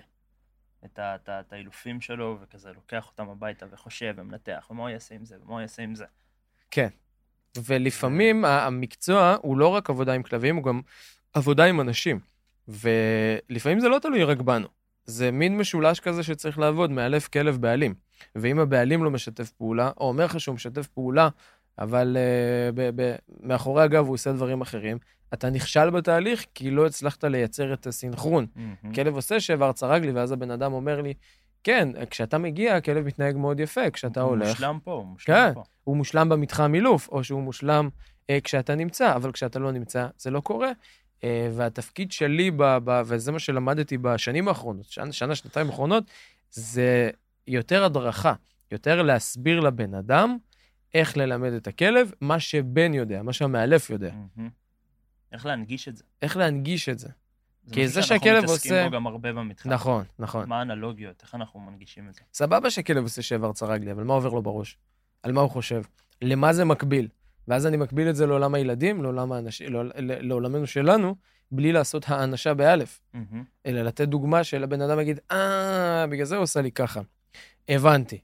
Speaker 3: את האילופים שלו, וכזה לוקח אותם הביתה, וחושב, ומנתח, ומה הוא יעשה עם זה, ומה הוא יעשה עם זה.
Speaker 1: כן. ולפעמים המקצוע הוא לא רק עבודה עם כלבים, הוא גם עבודה עם אנשים. ולפעמים זה לא תלוי רק בנו. זה מין משולש כזה שצריך לעבוד, מאלף כלב בעלים. ואם הבעלים לא משתף פעולה, או אומר לך שהוא משתף פעולה, אבל uh, ב- ב- מאחורי הגב הוא עושה דברים אחרים, אתה נכשל בתהליך כי לא הצלחת לייצר את הסינכרון. Mm-hmm. כלב עושה שבר ארצה רגלי, ואז הבן אדם אומר לי, כן, כשאתה מגיע, הכלב מתנהג מאוד יפה, כשאתה
Speaker 3: הוא
Speaker 1: הולך...
Speaker 3: הוא מושלם פה, הוא מושלם
Speaker 1: כן,
Speaker 3: פה.
Speaker 1: הוא מושלם במתחם אילוף, או שהוא מושלם uh, כשאתה נמצא, אבל כשאתה לא נמצא, זה לא קורה. Uh, והתפקיד שלי, ב- ב- וזה מה שלמדתי בשנים האחרונות, שנה, שנה, שנתיים האחרונות, זה יותר הדרכה, יותר להסביר לבן אדם איך ללמד את הכלב, מה שבן יודע, מה שהמאלף יודע.
Speaker 3: Mm-hmm. איך להנגיש את זה.
Speaker 1: איך להנגיש את זה.
Speaker 3: זה
Speaker 1: כי זה
Speaker 3: שאנחנו
Speaker 1: שהכלב
Speaker 3: מתעסקים
Speaker 1: עושה...
Speaker 3: בו גם הרבה במתחם.
Speaker 1: נכון, נכון.
Speaker 3: מה האנלוגיות, איך אנחנו מנגישים את זה.
Speaker 1: סבבה שכלב עושה שבר ארצה רגלי, אבל מה עובר לו בראש? על מה הוא חושב? למה זה מקביל? ואז אני מקביל את זה לעולם הילדים, לעולם האנשים, לעולמנו שלנו, בלי לעשות האנשה באלף.
Speaker 3: Mm-hmm.
Speaker 1: אלא לתת דוגמה של הבן אדם יגיד, אה, בגלל זה הוא עושה לי ככה. הבנתי.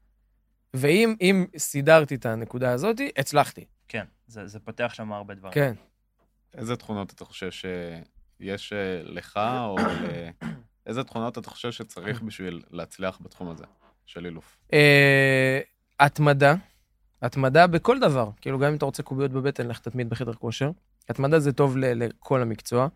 Speaker 1: ואם אם סידרתי את הנקודה הזאת, הצלחתי.
Speaker 3: כן, זה, זה פותח שם הרבה דברים.
Speaker 1: כן.
Speaker 2: איזה תכונות אתה חושב שיש לך, או ל... איזה תכונות אתה חושב שצריך בשביל להצליח בתחום הזה של אילוף?
Speaker 1: התמדה. התמדה בכל דבר. כאילו, גם אם אתה רוצה קוביות בבטן, לך תתמיד בחדר כושר. התמדה זה טוב לכל המקצוע.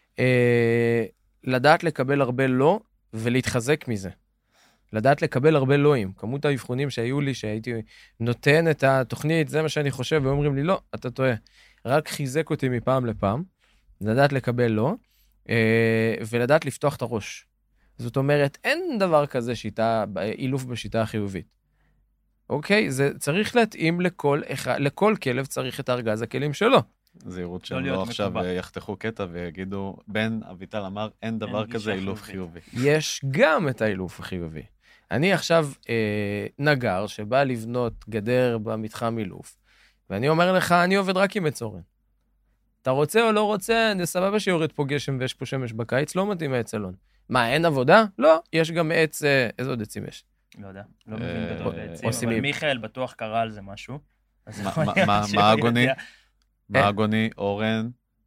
Speaker 1: לדעת לקבל הרבה לא, ולהתחזק מזה. לדעת לקבל הרבה לואים. כמות האבחונים שהיו לי, שהייתי נותן את התוכנית, זה מה שאני חושב, ואומרים לי, לא, אתה טועה. רק חיזק אותי מפעם לפעם, לדעת לקבל לא, ולדעת לפתוח את הראש. זאת אומרת, אין דבר כזה שיטה, אילוף בשיטה החיובית. אוקיי? זה צריך להתאים לכל, לכל כלב צריך את ארגז הכלים שלו.
Speaker 2: זהירות שהם לא עכשיו יחתכו קטע ויגידו, בן אביטל אמר, אין דבר כזה אילוף חיובי.
Speaker 1: יש גם את האילוף החיובי. אני עכשיו אה, נגר שבא לבנות גדר במתחם אילוף, ואני אומר לך, אני עובד רק עם עצורן. אתה רוצה או לא רוצה, אני סבבה שיורד פה גשם ויש פה שמש בקיץ, לא מתאים מעץ אלון. מה, אין עבודה? לא, יש גם עץ, אה, איזה עוד עצים יש?
Speaker 3: לא יודע, לא מבין גדול בעצים, אבל מיכאל בטוח קרא על זה משהו.
Speaker 2: מה הגוני? מה הגוני? אורן,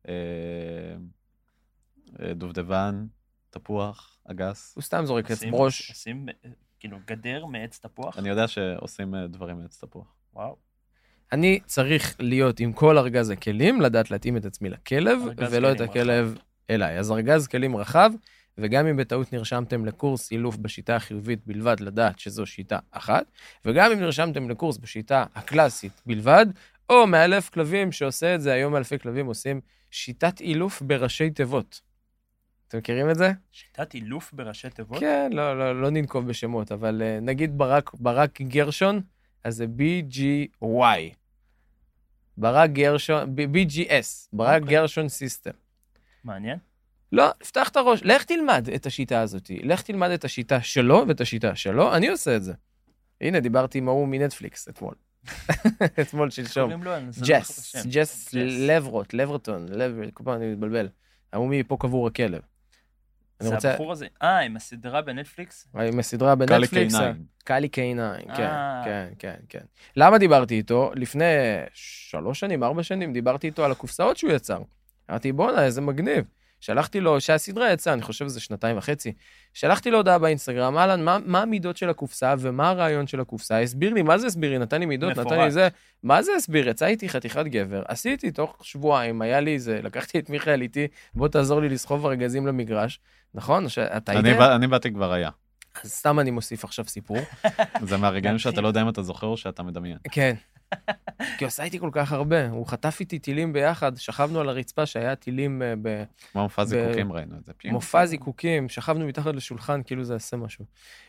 Speaker 2: דובדבן, תפוח, אגס.
Speaker 1: הוא סתם זורק עץ ברוש.
Speaker 3: עושים כאילו גדר מעץ תפוח?
Speaker 2: אני יודע שעושים דברים מעץ תפוח.
Speaker 3: וואו.
Speaker 1: אני צריך להיות עם כל ארגז הכלים, לדעת להתאים את עצמי לכלב, ולא את הכלב אליי. אז ארגז כלים רחב, וגם אם בטעות נרשמתם לקורס אילוף בשיטה החיובית בלבד, לדעת שזו שיטה אחת, וגם אם נרשמתם לקורס בשיטה הקלאסית בלבד, או מאלף כלבים שעושה את זה, היום אלפי כלבים עושים שיטת אילוף בראשי תיבות. אתם מכירים את זה?
Speaker 3: שיטת אילוף בראשי תיבות?
Speaker 1: כן, לא, לא, לא ננקוב בשמות, אבל נגיד ברק, ברק גרשון, אז זה בי ג'י וואי. ברק גרשון, בי ג'י אס, ברק okay. גרשון סיסטם.
Speaker 3: מעניין.
Speaker 1: לא, פתח את הראש, לך תלמד את השיטה הזאת, לך תלמד את השיטה שלו ואת השיטה שלו, אני עושה את זה. הנה, דיברתי עם ההוא מנטפליקס אתמול. אתמול שלשום. ג'ס, ג'ס לברוט, לברטון, כל פעם אני מתבלבל. ההוא מפה קבור הכלב. אני
Speaker 3: זה
Speaker 1: רוצה...
Speaker 3: הבחור הזה, אה, עם הסדרה בנטפליקס?
Speaker 1: עם הסדרה בנטפליקס. קאלי קייניים, כן, כן, כן, כן. למה דיברתי איתו? לפני שלוש שנים, ארבע שנים, דיברתי איתו על הקופסאות שהוא יצר. אמרתי, בוא'נה, איזה מגניב. שלחתי לו, שהסדרה יצאה, אני חושב שזה שנתיים וחצי, שלחתי לו הודעה באינסטגרם, אהלן, מה, מה המידות של הקופסה ומה הרעיון של הקופסה? הסביר לי, מה זה הסביר לי? נתן לי מידות,
Speaker 3: מפורט.
Speaker 1: נתן לי זה, מה זה הסביר? יצא איתי חתיכת גבר, עשיתי תוך שבועיים, היה לי זה, לקחתי את מיכאל איתי, בוא תעזור לי לסחוב ארגזים למגרש, נכון? שאתה
Speaker 2: אני,
Speaker 1: היית?
Speaker 2: בא, אני באתי כבר היה.
Speaker 1: אז סתם אני מוסיף עכשיו סיפור.
Speaker 2: זה מהרגעים שאתה לא יודע אם אתה זוכר או שאתה מדמיין.
Speaker 1: כן. כי הוא עשה איתי כל כך הרבה, הוא חטף איתי טילים ביחד, שכבנו על הרצפה שהיה טילים ב...
Speaker 2: כמו מופע זיקוקים ראינו את זה.
Speaker 1: מופע זיקוקים, שכבנו מתחת לשולחן, כאילו זה עושה משהו.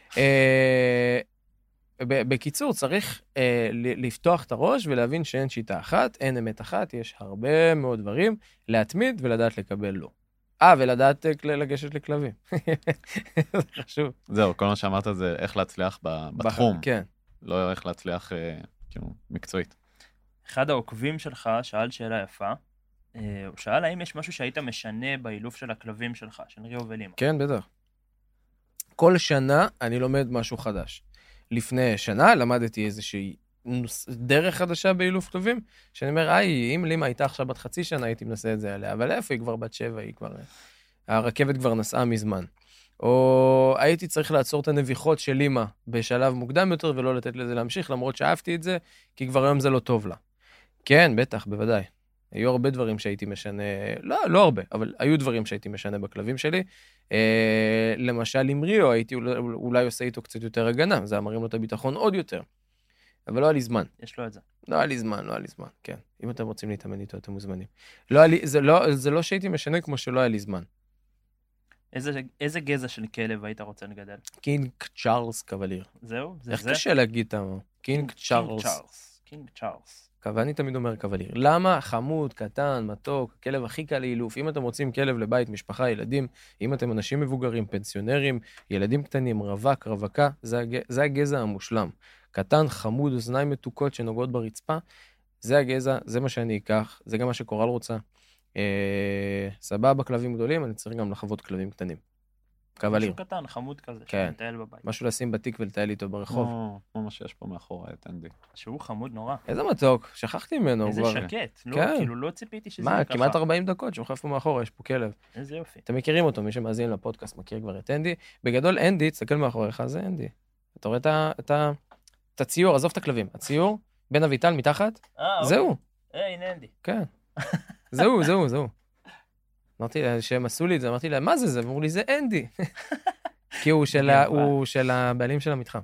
Speaker 1: בקיצור, צריך לפתוח את הראש ולהבין שאין שיטה אחת, אין אמת אחת, יש הרבה מאוד דברים, להתמיד ולדעת לקבל לא. אה, ולדעת לגשת לכלבים. זה חשוב.
Speaker 2: זהו, כל מה שאמרת זה איך להצליח בתחום.
Speaker 1: כן.
Speaker 2: לא איך להצליח, כאילו, מקצועית.
Speaker 3: אחד העוקבים שלך שאל שאלה יפה, הוא שאל האם יש משהו שהיית משנה באילוף של הכלבים שלך, של ריו ולימה.
Speaker 1: כן, בטח. כל שנה אני לומד משהו חדש. לפני שנה למדתי איזושהי דרך חדשה באילוף כלבים, שאני אומר, איי, אם לימה הייתה עכשיו בת חצי שנה, הייתי מנסה את זה עליה, אבל איפה היא כבר בת שבע, היא כבר... הרכבת כבר נסעה מזמן. או הייתי צריך לעצור את הנביחות של לימה בשלב מוקדם יותר, ולא לתת לזה להמשיך, למרות שאהבתי את זה, כי כבר היום זה לא טוב לה. כן, בטח, בוודאי. היו הרבה דברים שהייתי משנה, לא, לא הרבה, אבל היו דברים שהייתי משנה בכלבים שלי. אה, למשל, עם ריו, הייתי אולי, אולי עושה איתו קצת יותר הגנה, זה אמרים לו את הביטחון עוד יותר. אבל לא היה לי זמן.
Speaker 3: יש לו את זה.
Speaker 1: לא היה לי זמן, לא היה לי זמן, כן. אם אתם רוצים להתאמן איתו, אתם מוזמנים. לא היה לי, זה לא, זה לא שהייתי משנה כמו שלא היה לי זמן.
Speaker 3: איזה, איזה גזע של כלב היית רוצה לגדל?
Speaker 1: קינג צ'ארלס קווליר.
Speaker 3: זהו? זה
Speaker 1: איך
Speaker 3: זה?
Speaker 1: קשה להגיד את המה? קינג צ'ארלס.
Speaker 3: קינג צ'ארלס.
Speaker 1: ואני תמיד אומר קווליר. למה? חמוד, קטן, מתוק, כלב הכי קל לאילוף. אם אתם רוצים כלב לבית, משפחה, ילדים, אם אתם אנשים מבוגרים, פנסיונרים, ילדים קטנים, רווק, רווקה, זה, הג... זה הגזע המושלם. קטן, חמוד, אוזניים מתוקות שנוגעות ברצפה, זה הגזע, זה מה שאני אקח, זה גם מה שקורל רוצה. אה, סבבה, כלבים גדולים, אני צריך גם לחוות כלבים קטנים. קווליר.
Speaker 3: משהו קטן, חמוד כזה,
Speaker 1: כן.
Speaker 3: שמטייל בבית.
Speaker 1: משהו לשים בתיק ולטייל איתו ברחוב.
Speaker 2: כמו, כמו מה שיש פה מאחורי, את אנדי.
Speaker 3: שהוא חמוד נורא.
Speaker 1: איזה מתוק, שכחתי ממנו.
Speaker 3: איזה
Speaker 1: כבר...
Speaker 3: שקט. לא,
Speaker 1: כן.
Speaker 3: כאילו לא ציפיתי שזה
Speaker 1: מה,
Speaker 3: יהיה ככה.
Speaker 1: כמעט ארבעים דקות שוכב פה מאחורה, יש פה כלב.
Speaker 3: איזה יופי.
Speaker 1: אתם מכירים אותו, מי שמאזין לפודקאסט מכיר כבר את אנדי. בגדול, אנדי, תסתכל מאחוריך, זה אנדי. אתה רואה את, ה... את, ה... את הציור, עזוב את הכלבים. הציור, בן אביטל מתחת,
Speaker 3: אה,
Speaker 1: זהו.
Speaker 3: אה, הנה אנדי.
Speaker 1: כן. זהו, זהו, זהו. אמרתי לה, שהם עשו לי את זה, אמרתי לה, מה זה זה? אמרו לי, זה אנדי. כי הוא של, ה... הוא של הבעלים של המתחם.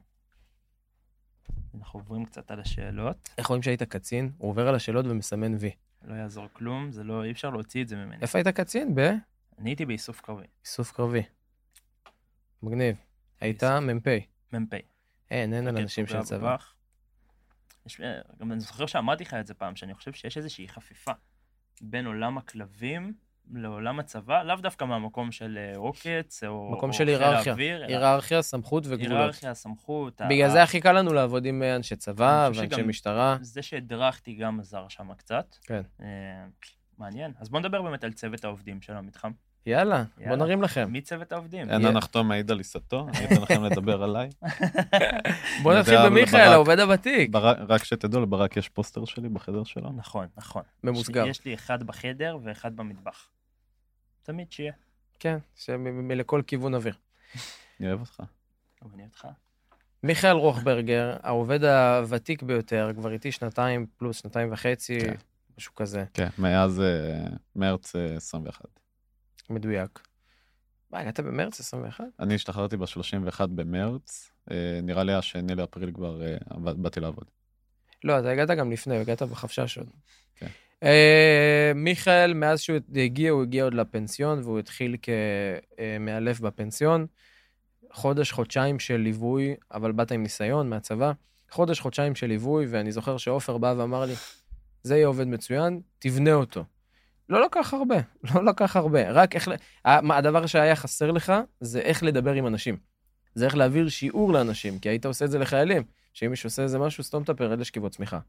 Speaker 3: אנחנו עוברים קצת על השאלות.
Speaker 1: איך רואים שהיית קצין? הוא עובר על השאלות ומסמן וי.
Speaker 3: לא יעזור כלום, זה לא, אי אפשר להוציא את זה ממני.
Speaker 1: איפה היית קצין? ב?
Speaker 3: אני הייתי באיסוף קרבי.
Speaker 1: איסוף קרבי. מגניב. היית מ"פ.
Speaker 3: מ"פ.
Speaker 1: אין, אין על אנשים של צבא.
Speaker 3: יש, גם אני זוכר שאמרתי לך את זה פעם, שאני חושב שיש איזושהי חפיפה בין עולם הכלבים לעולם הצבא, לאו דווקא מהמקום של רוקץ, או
Speaker 1: מקום של היררכיה. היררכיה, סמכות וגבולות.
Speaker 3: היררכיה, סמכות.
Speaker 1: בגלל זה הכי קל לנו לעבוד עם אנשי צבא ואנשי משטרה.
Speaker 3: זה שהדרכתי גם עזר שם קצת.
Speaker 1: כן.
Speaker 3: מעניין. אז בוא נדבר באמת על צוות העובדים של המתחם.
Speaker 1: יאללה, בוא נרים לכם.
Speaker 3: מי צוות העובדים?
Speaker 2: אין הנחתום מעיד על עיסתו, אני אתן לכם לדבר עליי.
Speaker 1: בוא נתחיל במיכאל, העובד הוותיק.
Speaker 2: רק שתדעו, לברק יש פוסטר שלי בחדר שלו.
Speaker 3: נכון, נכון.
Speaker 1: ממוסגר.
Speaker 3: יש לי אחד בחדר ואחד במטבח. תמיד שיהיה.
Speaker 1: כן, שמלכל כיוון אוויר.
Speaker 2: אני אוהב אותך.
Speaker 3: אני אותך.
Speaker 1: מיכאל רוחברגר, העובד הוותיק ביותר, כבר איתי שנתיים פלוס שנתיים וחצי, משהו כזה.
Speaker 2: כן, מאז מרץ עשרים ואחת.
Speaker 1: מדויק. מה, הגעת במרץ עשרים ואחת?
Speaker 2: אני השתחררתי ב-שלושים ואחד במרץ, נראה לי השני לאפריל כבר באתי לעבוד.
Speaker 1: לא, אתה הגעת גם לפני, הגעת בחפשש עוד.
Speaker 2: כן.
Speaker 1: מיכאל, מאז שהוא הגיע, הוא הגיע עוד לפנסיון, והוא התחיל כמאלף בפנסיון. חודש, חודשיים של ליווי, אבל באת עם ניסיון מהצבא. חודש, חודשיים של ליווי, ואני זוכר שאופר בא ואמר לי, זה יהיה עובד מצוין, תבנה אותו. לא לקח הרבה, לא לקח הרבה. רק איך, הדבר שהיה חסר לך, זה איך לדבר עם אנשים. זה איך להעביר שיעור לאנשים, כי היית עושה את זה לחיילים, שאם מישהו עושה איזה משהו, סתום את הפר, אלה שכיבות צמיחה.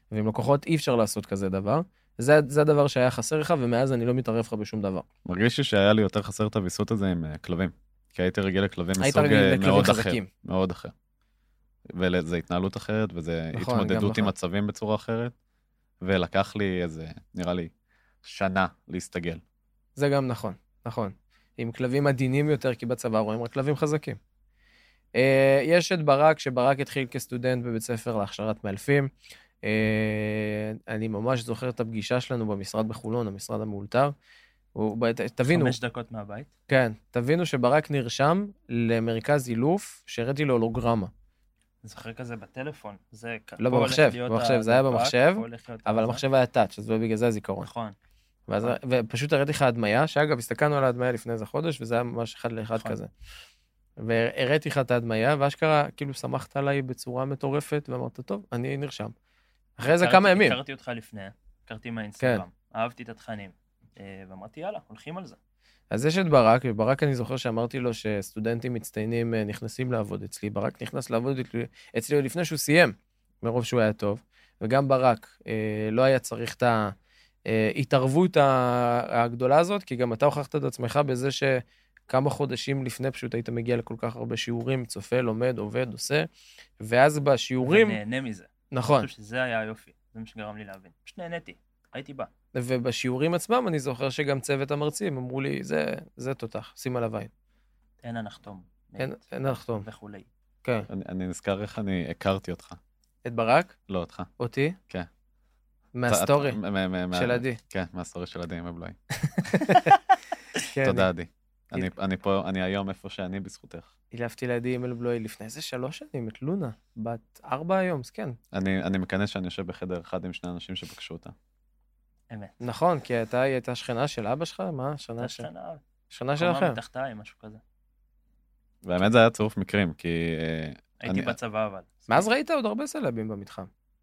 Speaker 1: ועם לקוחות אי אפשר לעשות כזה דבר. זה, זה הדבר שהיה חסר לך, ומאז אני לא מתערב לך בשום דבר.
Speaker 2: מרגיש לי שהיה לי יותר חסר את הוויסות הזה עם uh, כלבים. כי הייתי רגיל לכלבים
Speaker 1: היית
Speaker 2: מסוג
Speaker 1: רגיל
Speaker 2: uh,
Speaker 1: לכלבים
Speaker 2: מאוד
Speaker 1: חזקים.
Speaker 2: אחר. מאוד אחר. וזה התנהלות אחרת, וזה
Speaker 1: נכון,
Speaker 2: התמודדות
Speaker 1: גם
Speaker 2: עם
Speaker 1: נכון.
Speaker 2: מצבים בצורה אחרת, ולקח לי איזה, נראה לי, שנה להסתגל.
Speaker 1: זה גם נכון, נכון. עם כלבים עדינים יותר, כי בצבא רואים רק כלבים חזקים. Uh, יש את ברק, שברק התחיל כסטודנט בבית ספר להכשרת מאלפים. Uh, אני ממש זוכר את הפגישה שלנו במשרד בחולון, המשרד המאולתר. הוא, תבינו,
Speaker 3: חמש דקות מהבית.
Speaker 1: כן, תבינו שברק נרשם למרכז אילוף, שהראיתי לו הולוגרמה.
Speaker 3: אני זוכר כזה בטלפון. זה,
Speaker 1: לא
Speaker 3: פה הולך
Speaker 1: במחשב,
Speaker 3: להיות
Speaker 1: במחשב, זה היה
Speaker 3: הדבק,
Speaker 1: במחשב,
Speaker 3: פה הולך להיות
Speaker 1: אבל
Speaker 3: הזה.
Speaker 1: המחשב היה טאץ', אז בגלל זה הזיכרון.
Speaker 3: נכון.
Speaker 1: ואז, ופשוט הראיתי לך הדמיה, שאגב, הסתכלנו על ההדמיה לפני איזה חודש, וזה היה ממש אחד לאחד
Speaker 3: נכון.
Speaker 1: כזה. והראיתי לך את ההדמיה, ואשכרה, כאילו, שמחת עליי בצורה מטורפת, ואמרת, טוב, אני נרשם. אחרי זה
Speaker 3: הכרתי-
Speaker 1: כמה ימים.
Speaker 3: הכרתי אותך לפני, הכרתי מהאינסטגרם, אהבתי את התכנים, אה, ואמרתי, יאללה, הולכים על זה.
Speaker 1: אז יש את ברק, וברק אני זוכר שאמרתי לו שסטודנטים מצטיינים אה, נכנסים לעבוד אצלי. ברק נכנס לעבוד אצלי- אצלי עוד לפני שהוא סיים, מרוב שהוא היה טוב. וגם ברק אה, לא היה צריך את ההתערבות ה- הגדולה הזאת, כי גם אתה הוכחת את עצמך בזה שכמה חודשים לפני פשוט היית מגיע לכל כך הרבה שיעורים, צופה, לומד, עובד, עושה, ואז בשיעורים...
Speaker 3: ונהנה מזה.
Speaker 1: נכון.
Speaker 3: אני חושב שזה היה היופי, זה מה שגרם לי להבין. פשוט נהניתי, הייתי בא.
Speaker 1: ובשיעורים עצמם אני זוכר שגם צוות המרצים אמרו לי, זה, זה תותח, שים עליו עין.
Speaker 3: אין הנחתום.
Speaker 1: אין, אין לחתום.
Speaker 3: וכולי.
Speaker 1: כן.
Speaker 2: אני, אני נזכר איך אני הכרתי אותך.
Speaker 1: את ברק?
Speaker 2: לא אותך.
Speaker 1: אותי?
Speaker 2: כן.
Speaker 1: מהסטורי
Speaker 2: אתה- מ- מ- מ-
Speaker 1: של עדי.
Speaker 2: כן, מהסטורי של עדי עם הבלוי.
Speaker 1: כן,
Speaker 2: תודה, עדי. אני- אני פה, אני היום איפה שאני בזכותך.
Speaker 1: הילפתי לידי עם אלבלוי לפני איזה שלוש שנים, את לונה, בת ארבע היום, אז כן.
Speaker 2: אני אני מקנא שאני יושב בחדר אחד עם שני אנשים שפגשו אותה.
Speaker 3: אמת.
Speaker 1: נכון, כי אתה היא הייתה שכנה של אבא שלך? מה? שכנה
Speaker 3: הייתה
Speaker 1: של...
Speaker 3: שכנה,
Speaker 1: שכנה
Speaker 3: קומה
Speaker 1: שלכם.
Speaker 3: מתחתיי, משהו כזה.
Speaker 2: והאמת זה היה צירוף מקרים, כי אה,
Speaker 3: הייתי
Speaker 2: אני-
Speaker 3: בצבא, אבל.
Speaker 1: מאז ראית עוד הרבה סלבים במתחם.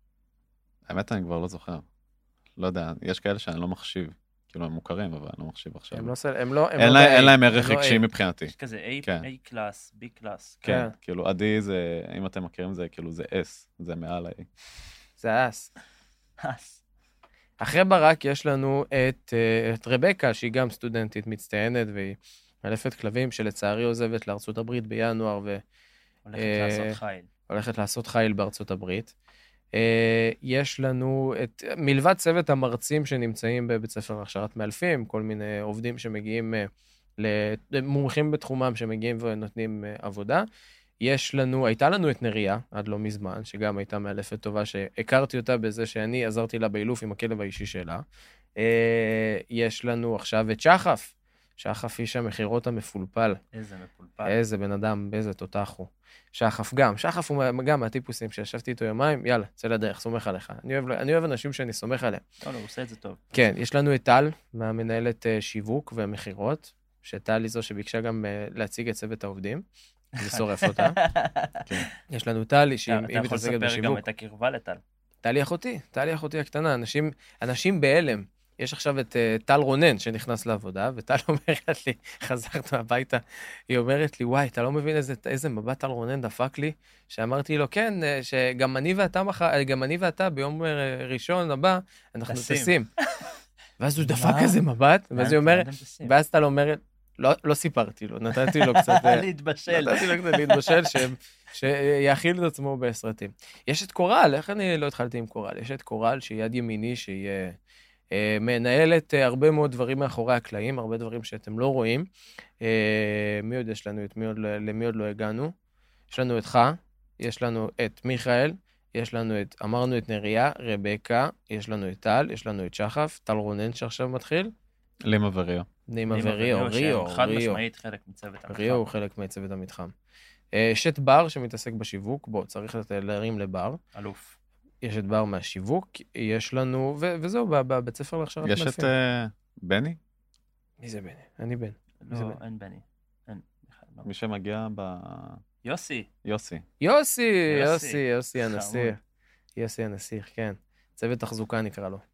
Speaker 2: האמת אני כבר לא זוכר. לא יודע, יש כאלה שאני לא מחשיב. כאילו הם מוכרים, אבל אני לא מחשיב עכשיו.
Speaker 1: הם לא סל... הם לא... הם
Speaker 2: אין
Speaker 1: לא
Speaker 2: להם-
Speaker 1: ב-A.
Speaker 2: אין להם ערך
Speaker 1: הם לא
Speaker 2: רגשי
Speaker 1: A.
Speaker 2: מבחינתי.
Speaker 3: יש כזה A
Speaker 2: כן.
Speaker 3: A קלאס, B קלאס.
Speaker 2: כן,
Speaker 1: כן.
Speaker 2: כאילו עדי זה, אם אתם מכירים זה, כאילו זה S, זה מעל ה-A.
Speaker 1: זה אס.
Speaker 3: אז.
Speaker 1: אחרי ברק יש לנו את, אה, את רבקה, שהיא גם סטודנטית מצטיינת, והיא מאלפת כלבים, שלצערי עוזבת לארצות הברית בינואר,
Speaker 3: הולכת
Speaker 1: אה,
Speaker 3: לעשות חיל.
Speaker 1: והולכת לעשות חיל בארצות הברית. אה, יש לנו את, מלבד צוות המרצים שנמצאים בבית ספר להכשרת מאלפים, כל מיני עובדים שמגיעים, אה, למומחים בתחומם שמגיעים ונותנים אה, עבודה. יש לנו, הייתה לנו את נריה, עד לא מזמן, שגם הייתה מאלפת טובה, שהכרתי אותה בזה שאני עזרתי לה באילוף עם הכלב האישי שלה. אה, יש לנו עכשיו את שחף, שחף איש המכירות המפולפל.
Speaker 3: איזה מפולפל.
Speaker 1: איזה בן אדם, באיזה תותח הוא. שחף גם, שחף הוא גם מהטיפוסים שישבתי איתו יומיים, יאללה, צא לדרך, סומך עליך. אני אוהב, אני אוהב אנשים שאני סומך עליהם.
Speaker 3: לא, לא, הוא עושה את זה טוב.
Speaker 1: כן, יש לנו את טל, מהמנהלת אה, שיווק ומכירות, שטל היא זו שביקשה גם אה, להציג את צוות העובדים. זה שורף אותה. יש לנו טלי, שהיא
Speaker 3: אתה
Speaker 1: היא
Speaker 3: יכול
Speaker 1: מתעסקת
Speaker 3: לספר גם
Speaker 1: בשיווק.
Speaker 3: את הקרבה לטל.
Speaker 1: טלי אחותי, טלי אחותי הקטנה, אנשים, אנשים בהלם. יש עכשיו את uh, טל רונן שנכנס לעבודה, וטל אומרת לי, חזרת הביתה, היא אומרת לי, וואי, אתה לא מבין איזה, איזה מבט טל רונן דפק לי, שאמרתי לו, כן, אה, שגם אני ואתה, מח... גם אני ואתה ביום אה, ראשון הבא, אנחנו
Speaker 3: טסים.
Speaker 1: טסים. ואז הוא דפק
Speaker 3: מה?
Speaker 1: איזה מבט, ואז היא אומרת,
Speaker 3: לאן אתם טסים?
Speaker 1: ואז טל אומרת, לא, לא סיפרתי לו, נתתי לו קצת... אה,
Speaker 3: להתבשל.
Speaker 1: נתתי לו קצת להתבשל, ש... שיאכיל את עצמו בסרטים. יש את קורל, איך אני לא התחלתי עם קורל? יש את קורל שהיא יד ימיני, שהיא אה, אה, מנהלת אה, הרבה מאוד דברים מאחורי הקלעים, הרבה דברים שאתם לא רואים. אה, מי עוד יש לנו? את מי עוד, לא- למי עוד לא הגענו? יש לנו אותך, יש לנו את מיכאל, יש לנו את, אמרנו את נריה, רבקה, יש לנו את טל, יש לנו את שחף, טל רונן שעכשיו מתחיל,
Speaker 2: לימה וריו.
Speaker 1: נימה
Speaker 3: נימה
Speaker 1: וריו,
Speaker 3: וריו,
Speaker 1: ריו,
Speaker 3: שהם חד
Speaker 1: ריו.
Speaker 3: משמעית חלק מצוות המתחם.
Speaker 1: ריו הוא חלק מצוות המתחם. אה, יש את בר שמתעסק בשיווק, בוא, צריך לת- להרים לבר.
Speaker 3: אלוף.
Speaker 1: יש את בר מהשיווק, יש לנו, ו- וזהו, ב- בבית ספר להכשרת
Speaker 2: יש את
Speaker 1: מאלפים.
Speaker 2: אה, בני,
Speaker 1: מי זה בני? אני בן.
Speaker 3: לא,
Speaker 1: זה בני?
Speaker 3: אין בני. אין. בכלל, לא.
Speaker 2: מי שמגיע ב...
Speaker 3: יוסי.
Speaker 2: יוסי.
Speaker 1: יוסי,
Speaker 3: יוסי.
Speaker 1: יוסי, יוסי
Speaker 3: חמוד.
Speaker 1: הנסיך. יוסי הנסיך, כן. צוות תחזוקה נקרא לו.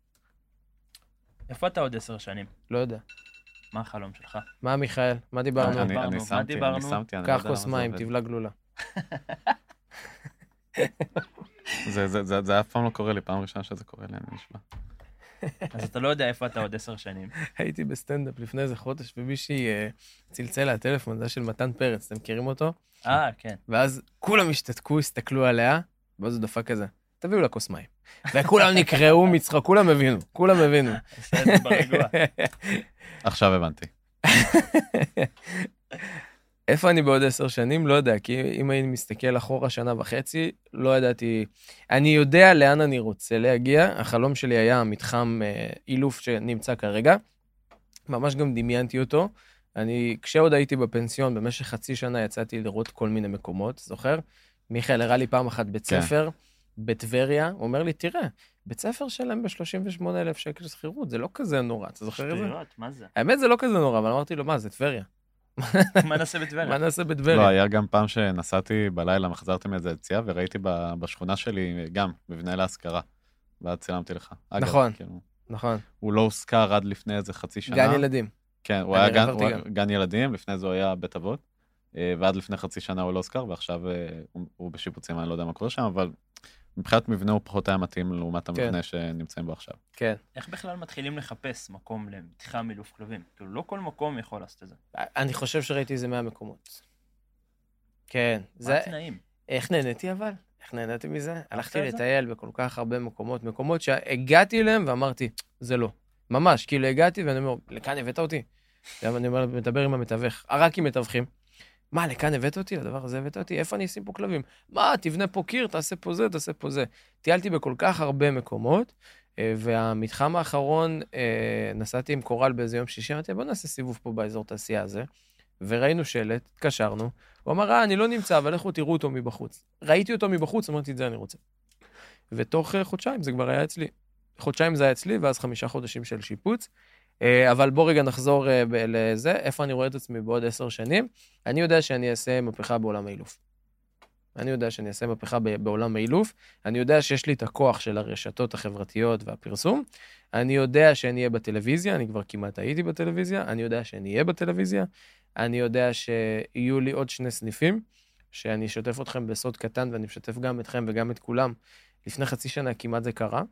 Speaker 3: איפה אתה עוד עשר שנים?
Speaker 1: לא יודע.
Speaker 3: מה החלום שלך?
Speaker 1: מה מיכאל? מה דיברנו?
Speaker 2: אני-
Speaker 3: דיברנו?
Speaker 2: אני
Speaker 3: מה
Speaker 2: שמתי,
Speaker 3: דיברנו?
Speaker 2: אני שמתי, אני לא
Speaker 1: קח
Speaker 2: יודע
Speaker 1: כוס
Speaker 2: למה זה
Speaker 1: מים,
Speaker 2: עובד.
Speaker 1: תבלע גלולה.
Speaker 2: זה, זה, זה, זה אף פעם לא קורה לי, פעם ראשונה שזה קורה לי, אני נשמע.
Speaker 3: אז אתה לא יודע איפה אתה עוד עשר שנים.
Speaker 1: הייתי בסטנדאפ לפני איזה חודש, ומישהי אה, צלצל לטלפון, זה היה של מתן פרץ, אתם מכירים אותו?
Speaker 3: אה, כן.
Speaker 1: ואז כולם השתתקו, הסתכלו עליה, ואז הוא דפק כזה, תביאו לה כוס מים. וכולם נקראו מצחוק, כולם הבינו, כולם הבינו.
Speaker 3: עושה את זה ברגוע.
Speaker 2: עכשיו הבנתי.
Speaker 1: איפה אני בעוד עשר שנים? לא יודע, כי אם אני מסתכל אחורה שנה וחצי, לא ידעתי. אני יודע לאן אני רוצה להגיע, החלום שלי היה מתחם אה, אילוף שנמצא כרגע, ממש גם דמיינתי אותו. אני, כשעוד הייתי בפנסיון, במשך חצי שנה יצאתי לראות כל מיני מקומות, זוכר? מיכאל הראה לי פעם אחת בית ספר, בטבריה, הוא אומר לי, תראה, בית ספר שלהם ב-שלושים ושמונה אלף שקל שכירות, זה לא כזה נורא, אתה זוכר את זה?
Speaker 3: שטויות, מה זה?
Speaker 1: האמת זה לא כזה נורא, אבל אמרתי לו, מה, זה טבריה.
Speaker 3: מה נעשה בטבריה?
Speaker 1: מה נעשה בטבריה?
Speaker 2: לא, היה גם פעם שנסעתי בלילה, מחזרתי מאיזה יציאה, וראיתי בשכונה שלי גם, מבנה להשכרה, ואז צילמתי לך. אגב,
Speaker 1: נכון,
Speaker 2: כאילו,
Speaker 1: נכון.
Speaker 2: הוא לא הוזכר עד לפני איזה חצי שנה.
Speaker 1: גן ילדים.
Speaker 2: כן, הוא
Speaker 1: אני
Speaker 2: היה גן,
Speaker 1: עברתי
Speaker 2: הוא
Speaker 1: גם.
Speaker 2: גן ילדים, לפני זה הוא היה בית אבות, אה, ועד לפני חצי שנה הוא לא הוזכר, ועכשיו אה, הוא, הוא בשיפוצים, אני לא יודע מה קורה שם, אבל מבחינת מבנה הוא פחות היה מתאים לעומת המבנה שנמצאים בו עכשיו.
Speaker 1: כן.
Speaker 3: איך בכלל מתחילים לחפש מקום למתחם אילוף כלבים? כאילו, לא כל מקום יכול לעשות את זה.
Speaker 1: אני חושב שראיתי איזה מאה מקומות. כן.
Speaker 3: מה
Speaker 1: זה...
Speaker 3: התנאים?
Speaker 1: איך נהניתי אבל? איך נהניתי מזה? הלכתי
Speaker 3: את זה?
Speaker 1: לטייל בכל כך הרבה מקומות, מקומות שהגעתי אליהם ואמרתי, זה לא. ממש, כאילו הגעתי ואני אומר, לכאן הבאת אותי? גם אני אומר, מדבר עם המתווך, רק עם מתווכים. מה, לכאן הבאת אותי? לדבר הזה הבאת אותי? איפה אני אשים פה כלבים? מה, תבנה פה קיר, תעשה פה זה, תעשה פה זה. טיילתי בכל כך הרבה מקומות, אה, והמתחם האחרון, אה, נסעתי עם קורל באיזה יום שישי, אמרתי, בוא נעשה סיבוב פה באזור תעשייה הזה, וראינו שלט, התקשרנו, הוא אמר, אה, אני לא נמצא, אבל לכו תראו אותו מבחוץ. ראיתי אותו מבחוץ, אמרתי, את זה אני רוצה. ותוך אה, חודשיים זה כבר היה אצלי. חודשיים זה היה אצלי, ואז חמישה חודשים של שיפוץ. אבל בוא רגע נחזור לזה, איפה אני רואה את עצמי בעוד עשר שנים. אני יודע שאני אעשה מהפכה בעולם האילוף. אני יודע שאני אעשה מהפכה בעולם האילוף. אני יודע שיש לי את הכוח של הרשתות החברתיות והפרסום. אני יודע שאני אהיה בטלוויזיה, אני כבר כמעט הייתי בטלוויזיה. אני יודע שאני אהיה בטלוויזיה. אני יודע שיהיו לי עוד שני סניפים, שאני אשתף אתכם בסוד קטן, ואני משתף גם אתכם וגם את כולם. לפני חצי שנה כמעט זה קרה.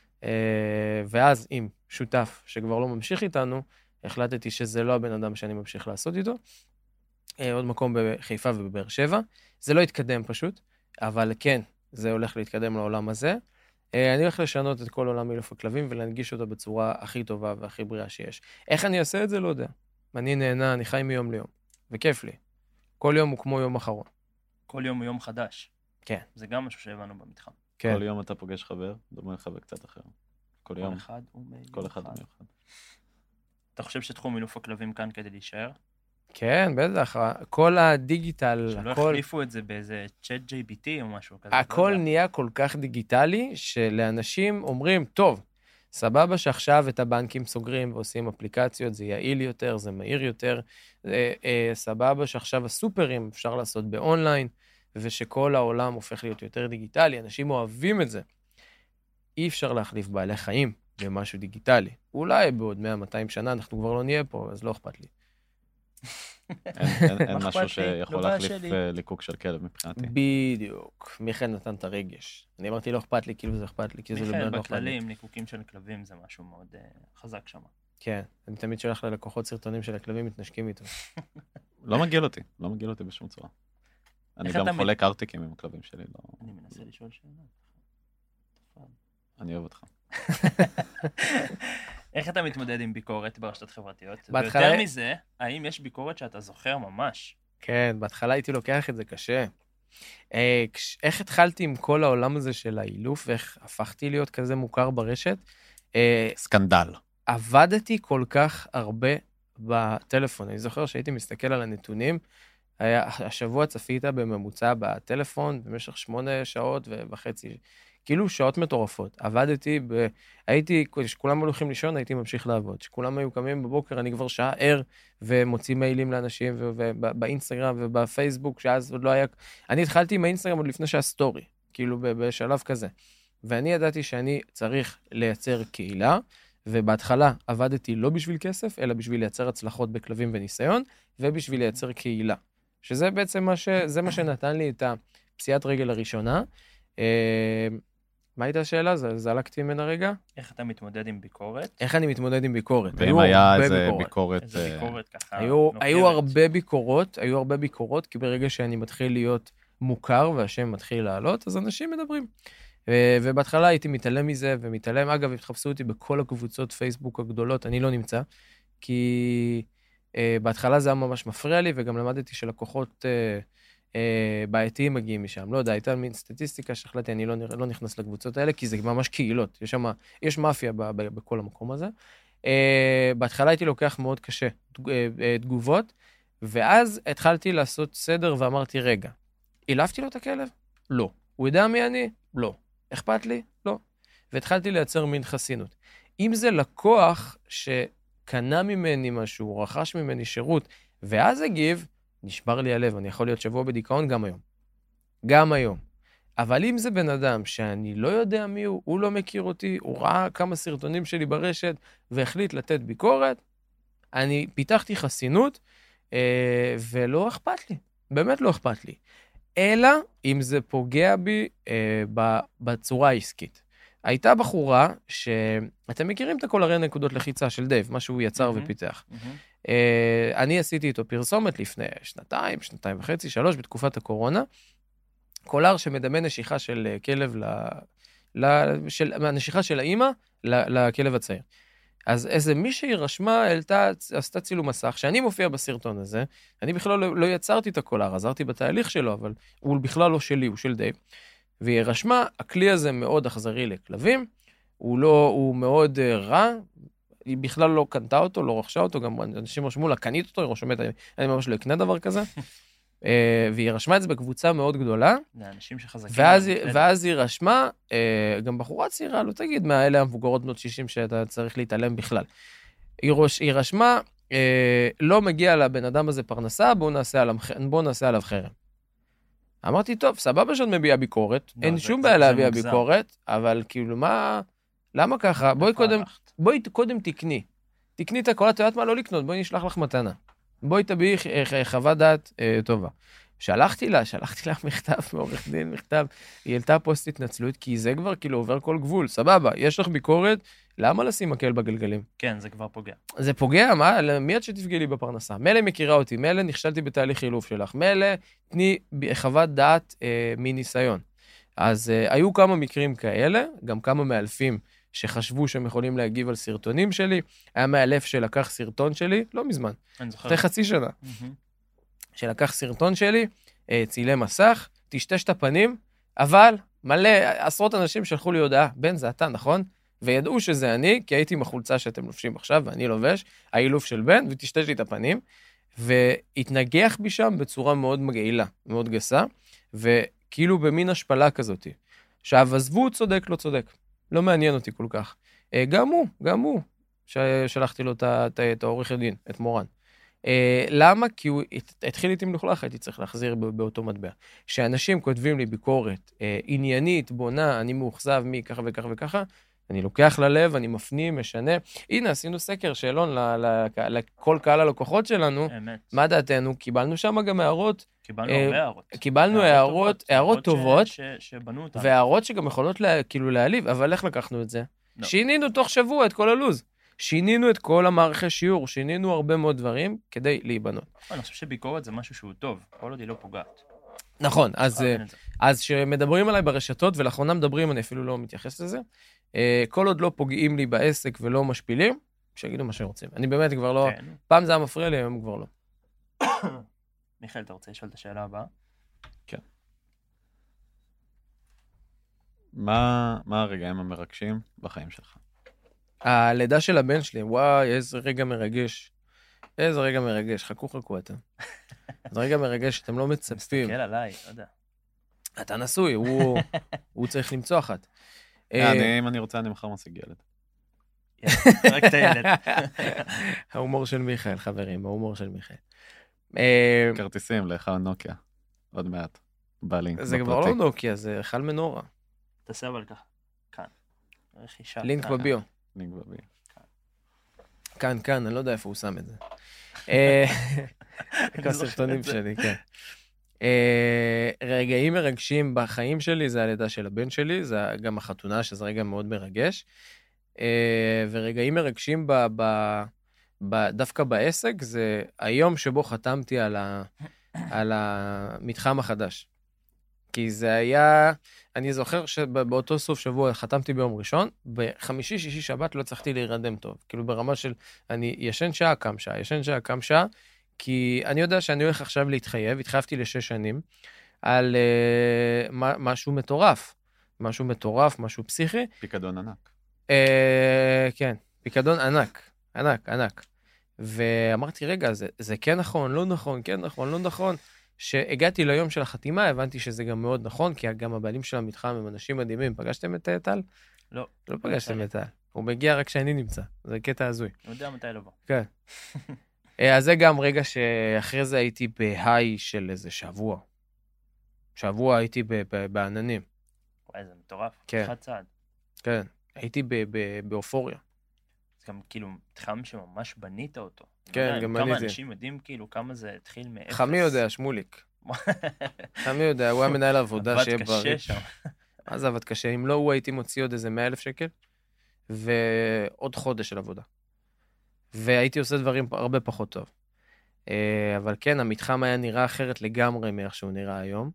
Speaker 1: ואז עם שותף שכבר לא ממשיך איתנו, החלטתי שזה לא הבן אדם שאני ממשיך לעשות איתו. עוד מקום בחיפה ובבאר שבע. זה לא יתקדם פשוט, אבל כן, זה הולך להתקדם לעולם הזה. אני הולך לשנות את כל עולם אילוף הכלבים ולהנגיש אותו בצורה הכי טובה והכי בריאה שיש. איך אני אעשה את זה? לא יודע. אני נהנה, אני חי מיום ליום, וכיף לי. כל יום הוא כמו יום אחרון.
Speaker 3: כל יום הוא יום חדש.
Speaker 1: כן.
Speaker 3: זה גם משהו שהבנו במתחם.
Speaker 1: כן.
Speaker 2: כל יום אתה פוגש חבר, דומה לך בקצת אחר. כל יום.
Speaker 3: כל אחד הוא מיוחד.
Speaker 2: כל אחד הוא מיוחד.
Speaker 3: אתה חושב שתחום אילוף הכלבים כאן כדי להישאר?
Speaker 1: כן, בטח. כל הדיגיטל,
Speaker 3: שלא
Speaker 1: הכל...
Speaker 3: החליפו את זה באיזה צ'אט ג'י פי טי או משהו כזה.
Speaker 1: הכל נהיה כל כך דיגיטלי, שלאנשים אומרים, טוב, סבבה שעכשיו את הבנקים סוגרים ועושים אפליקציות, זה יעיל יותר, זה מהיר יותר, אה, אה, סבבה שעכשיו הסופרים אפשר לעשות באונליין, ושכל העולם הופך להיות יותר דיגיטלי, אנשים אוהבים את זה. אי אפשר להחליף בעלי חיים במשהו דיגיטלי. אולי בעוד מאה מאתיים שנה אנחנו כבר לא נהיה פה, אז לא אכפת לי.
Speaker 2: אין משהו שיכול להחליף ליקוק של כלב מבחינתי.
Speaker 1: בדיוק. מיכאל נתן את הרגש. אני אמרתי לא אכפת לי, כאילו זה אכפת לי, כי זה לא
Speaker 3: מיכאל
Speaker 1: אכפת לי.
Speaker 3: בכללי עם ניקוקים של כלבים זה משהו מאוד חזק שם.
Speaker 1: כן, אני תמיד שולח ללקוחות סרטונים של הכלבים, מתנשקים איתו.
Speaker 2: לא מגעיל אותי, לא מגעיל אותי בשום צורה. אני גם חולק ארטיקים עם הכלבים שלי.
Speaker 3: אני מנסה לשאול שאלה.
Speaker 2: אני אוהב אותך.
Speaker 3: איך אתה מתמודד עם ביקורת ברשתות חברתיות?
Speaker 1: בהתחלה-
Speaker 3: ויותר מזה, האם יש ביקורת שאתה זוכר ממש?
Speaker 1: כן, בהתחלה הייתי לוקח את זה קשה. אה, כש- איך התחלתי עם כל העולם הזה של האילוף, ואיך הפכתי להיות כזה מוכר ברשת? אה,
Speaker 2: סקנדל.
Speaker 1: עבדתי כל כך הרבה בטלפון. אני זוכר שהייתי מסתכל על הנתונים, היה, השבוע צפית בממוצע בטלפון במשך שמונה שעות וחצי, כאילו שעות מטורפות. עבדתי, ב... הייתי, כשכולם הולכים לישון, הייתי ממשיך לעבוד. כשכולם היו קמים בבוקר, אני כבר שעה ער, ומוציא מיילים לאנשים, ובאינסטגרם ובפייסבוק, שאז עוד לא היה... אני התחלתי עם האינסטגרם עוד לפני שהיה סטורי, כאילו בשלב כזה. ואני ידעתי שאני צריך לייצר קהילה, ובהתחלה עבדתי לא בשביל כסף, אלא בשביל לייצר הצלחות בכלבים וניסיון, ובשביל לייצר קהילה. שזה בעצם מה ש... זה מה שנתן לי את הפציעת רגל הראשונה, מה הייתה השאלה? זלקתי ממנה רגע?
Speaker 3: איך אתה מתמודד עם ביקורת?
Speaker 1: איך אני מתמודד עם ביקורת?
Speaker 2: ואם היה איזה ביקורת...
Speaker 3: איזה ביקורת ככה
Speaker 1: היו,
Speaker 3: נוקבת.
Speaker 1: היו הרבה ביקורות, היו הרבה ביקורות, כי ברגע שאני מתחיל להיות מוכר והשם מתחיל לעלות, אז אנשים מדברים. ו- ובהתחלה הייתי מתעלם מזה ומתעלם. אגב, התחפשו אותי בכל הקבוצות פייסבוק הגדולות, אני לא נמצא, כי uh, בהתחלה זה היה ממש מפריע לי, וגם למדתי שלקוחות uh, uh, בעייתיים מגיעים משם. לא יודע, הייתה מין סטטיסטיקה שהחלטתי, אני לא, לא נכנס לקבוצות האלה, כי זה ממש קהילות. יש שם, יש מאפיה ב- ב- בכל המקום הזה. Uh, בהתחלה הייתי לוקח מאוד קשה תג- uh, uh, תגובות, ואז התחלתי לעשות סדר ואמרתי, רגע, אילפתי לו את הכלב? לא. הוא יודע מי אני? לא. אכפת לי? לא. והתחלתי לייצר מין חסינות. אם זה לקוח שקנה ממני משהו, רכש ממני שירות, ואז הגיב, נשבר לי הלב, אני יכול להיות שבוע בדיכאון גם היום. גם היום. אבל אם זה בן אדם שאני לא יודע מי הוא, הוא לא מכיר אותי, הוא ראה כמה סרטונים שלי ברשת, והחליט לתת ביקורת, אני פיתחתי חסינות, אה, ולא אכפת לי. באמת לא אכפת לי. אלא אם זה פוגע בי אה, בצורה העסקית. הייתה בחורה שאתם מכירים את הכל הרי נקודות לחיצה של דייב, מה שהוא יצר mm-hmm. ופיתח. Mm-hmm. אה, אני עשיתי איתו פרסומת לפני שנתיים, שנתיים וחצי, שלוש, בתקופת הקורונה. קולר שמדמה נשיכה של כלב, ל... ל... של... הנשיכה של האמא לכלב הצעיר. אז איזה מישהי רשמה, העלתה, עשתה צילום מסך, שאני מופיע בסרטון הזה, אני בכלל לא, לא יצרתי את הקולר, עזרתי בתהליך שלו, אבל הוא בכלל לא שלי, הוא של דייב. והיא רשמה, הכלי הזה מאוד אכזרי לכלבים, הוא, לא, הוא מאוד uh, רע, היא בכלל לא קנתה אותו, לא רכשה אותו, גם אנשים רשמו לה, קנית אותו, היא רושמת, אני, אני ממש לא אקנה דבר כזה. Uh, והיא רשמה את זה בקבוצה מאוד גדולה.
Speaker 3: זה אנשים שחזקים.
Speaker 1: ואז, ואז היא רשמה, uh, גם בחורה צעירה, לא תגיד, מהאלה המבוגרות בנות שישים שאתה צריך להתעלם בכלל. היא, ראש, היא רשמה, uh, לא מגיע לבן אדם הזה פרנסה, בואו נעשה עליו, בוא נעשה עליו חרם. אמרתי, טוב, סבבה שאת מביאה ביקורת, לא, אין זה, שום בעיה להביע ביקורת, אבל כאילו מה, למה ככה? בואי קודם, בואי קודם תקני. תקני את הכל, את יודעת מה? לא לקנות, בואי נשלח לך מתנה. בואי תביאי חוות דעת אה, טובה. שלחתי לה, שלחתי לה מכתב, מעורך דין מכתב, היא העלתה פוסט התנצלות, כי זה כבר כאילו עובר כל גבול, סבבה, יש לך ביקורת, למה לשים מקל בגלגלים?
Speaker 3: כן, זה כבר פוגע.
Speaker 1: זה פוגע, מה? מי את שתפגעי לי בפרנסה? מלא מכירה אותי, מלא נכשלתי בתהליך חילוף שלך, מלא תני חוות דעת אה, מניסיון. אז אה, היו כמה מקרים כאלה, גם כמה מאלפים שחשבו שהם יכולים להגיב על סרטונים שלי, היה מאלף שלקח סרטון שלי, לא מזמן, אחרי חצי שנה, שלקח סרטון שלי, צילם מסך, טשטש את הפנים, אבל מלא, עשרות אנשים שלחו לי הודעה, בן זה אתה, נכון? וידעו שזה אני, כי הייתי עם החולצה שאתם לובשים עכשיו, ואני לובש, האילוף של בן, וטשטש לי את הפנים, והתנגח בי שם בצורה מאוד מגעילה, מאוד גסה, וכאילו במין השפלה כזאת. עכשיו, עזבו, צודק, לא צודק. לא מעניין אותי כל כך. גם הוא, גם הוא, ששלחתי לו את העורך הדין, את מורן. למה? כי הוא התחיל איתי מלוכלך, הייתי צריך להחזיר באותו מטבע. שאנשים כותבים לי ביקורת עניינית, בונה, אני מאוכזב מי ככה וככה וככה, אני לוקח ללב, אני מפנים, משנה. הנה, עשינו סקר, שאלון לכל קהל הלקוחות שלנו. אמת. מה דעתנו? קיבלנו שם גם הערות.
Speaker 3: קיבלנו הרבה הערות.
Speaker 1: קיבלנו הערות, הערות טובות.
Speaker 3: שבנו אותנו.
Speaker 1: והערות שגם יכולות כאילו להעליב, אבל איך לקחנו את זה? שינינו תוך שבוע את כל הלוז. שינינו את כל המערכי שיעור, שינינו הרבה מאוד דברים כדי להיבנות.
Speaker 3: אני חושב שביקורת זה משהו שהוא טוב, כל עוד היא לא פוגעת.
Speaker 1: נכון, אז, אז שמדברים עליי ברשתות, ולאחרונה מדברים, אני אפילו לא מתייחס לזה, כל עוד לא פוגעים לי בעסק ולא משפילים, שיגידו מה שרוצים. אני באמת כבר לא, כן. פעם זה היה מפריע לי, היום כבר לא.
Speaker 3: מיכאל, אתה רוצה לשאול את השאלה הבאה?
Speaker 2: כן. מה, מה הרגעים המרגשים בחיים שלך?
Speaker 1: הלידה של הבן שלי, וואי, איזה רגע מרגש. איזה רגע מרגש, חכו חכו אתם. זה רגע מרגש, אתם לא מצפים.
Speaker 3: מסתכל עליי, לא יודע.
Speaker 1: אתה נשוי, הוא, הוא צריך למצוא אחת.
Speaker 2: אני, אם אני רוצה, אני מחר משיג ילד.
Speaker 3: רק את הילד.
Speaker 1: ההומור של מיכאל, חברים, ההומור של מיכאל.
Speaker 2: כרטיסים לאחד נוקיה, עוד מעט, בלינק.
Speaker 1: זה כבר לא נוקיה, זה חל מנורה.
Speaker 3: תעשה אבל ככה, כאן. רכישה.
Speaker 1: לינק בביו.
Speaker 2: לינק בביו.
Speaker 1: כאן, כאן, אני לא יודע איפה הוא שם את זה. כל הסרטונים שלי, כן. אה, רגעים מרגשים בחיים שלי, זה הלידה של הבן שלי, זה גם החתונה, שזה רגע מאוד מרגש. אה, ורגעים מרגשים ב, ב, ב, דווקא בעסק, זה היום שבו חתמתי על, ה, על המתחם החדש. כי זה היה, אני זוכר שבאותו סוף שבוע חתמתי ביום ראשון, בחמישי, שישי, שבת לא הצלחתי להירדם טוב. כאילו ברמה של, אני ישן שעה, קם שעה, ישן שעה, קם שעה, כי אני יודע שאני הולך עכשיו להתחייב, התחייבתי לשש שנים, על uh, משהו מטורף. משהו מטורף, משהו פסיכי.
Speaker 2: פיקדון ענק.
Speaker 1: Uh, כן, פיקדון ענק, ענק, ענק. ואמרתי, רגע, זה, זה כן נכון, לא נכון, כן נכון, לא נכון. שהגעתי ליום של החתימה, הבנתי שזה גם מאוד נכון, כי גם הבעלים של המתחם הם אנשים מדהימים. פגשתם את טל?
Speaker 3: לא.
Speaker 1: לא פגשתם את טל. הוא מגיע רק כשאני נמצא. זה קטע הזוי.
Speaker 3: אני יודע מתי לבוא.
Speaker 1: כן. אז זה גם רגע שאחרי זה הייתי בהיי של איזה שבוע. שבוע הייתי בעננים.
Speaker 3: וואי, זה מטורף.
Speaker 1: כן.
Speaker 3: אחד צעד.
Speaker 1: כן. הייתי באופוריה.
Speaker 3: זה גם כאילו מתחם שממש בנית אותו.
Speaker 1: כן, גם בניתי.
Speaker 3: כמה אנשים יודעים כאילו כמה זה התחיל מאפס.
Speaker 1: חמי יודע, שמוליק. חמי יודע, הוא היה מנהל עבודה שיהיה בריא.
Speaker 3: עבד קשה שם.
Speaker 1: מה זה עבד קשה? אם לא, הוא הייתי מוציא עוד איזה מאה אלף שקל, ועוד חודש של עבודה. והייתי עושה דברים הרבה פחות טוב. אבל כן, המתחם היה נראה אחרת לגמרי מאיך שהוא נראה היום.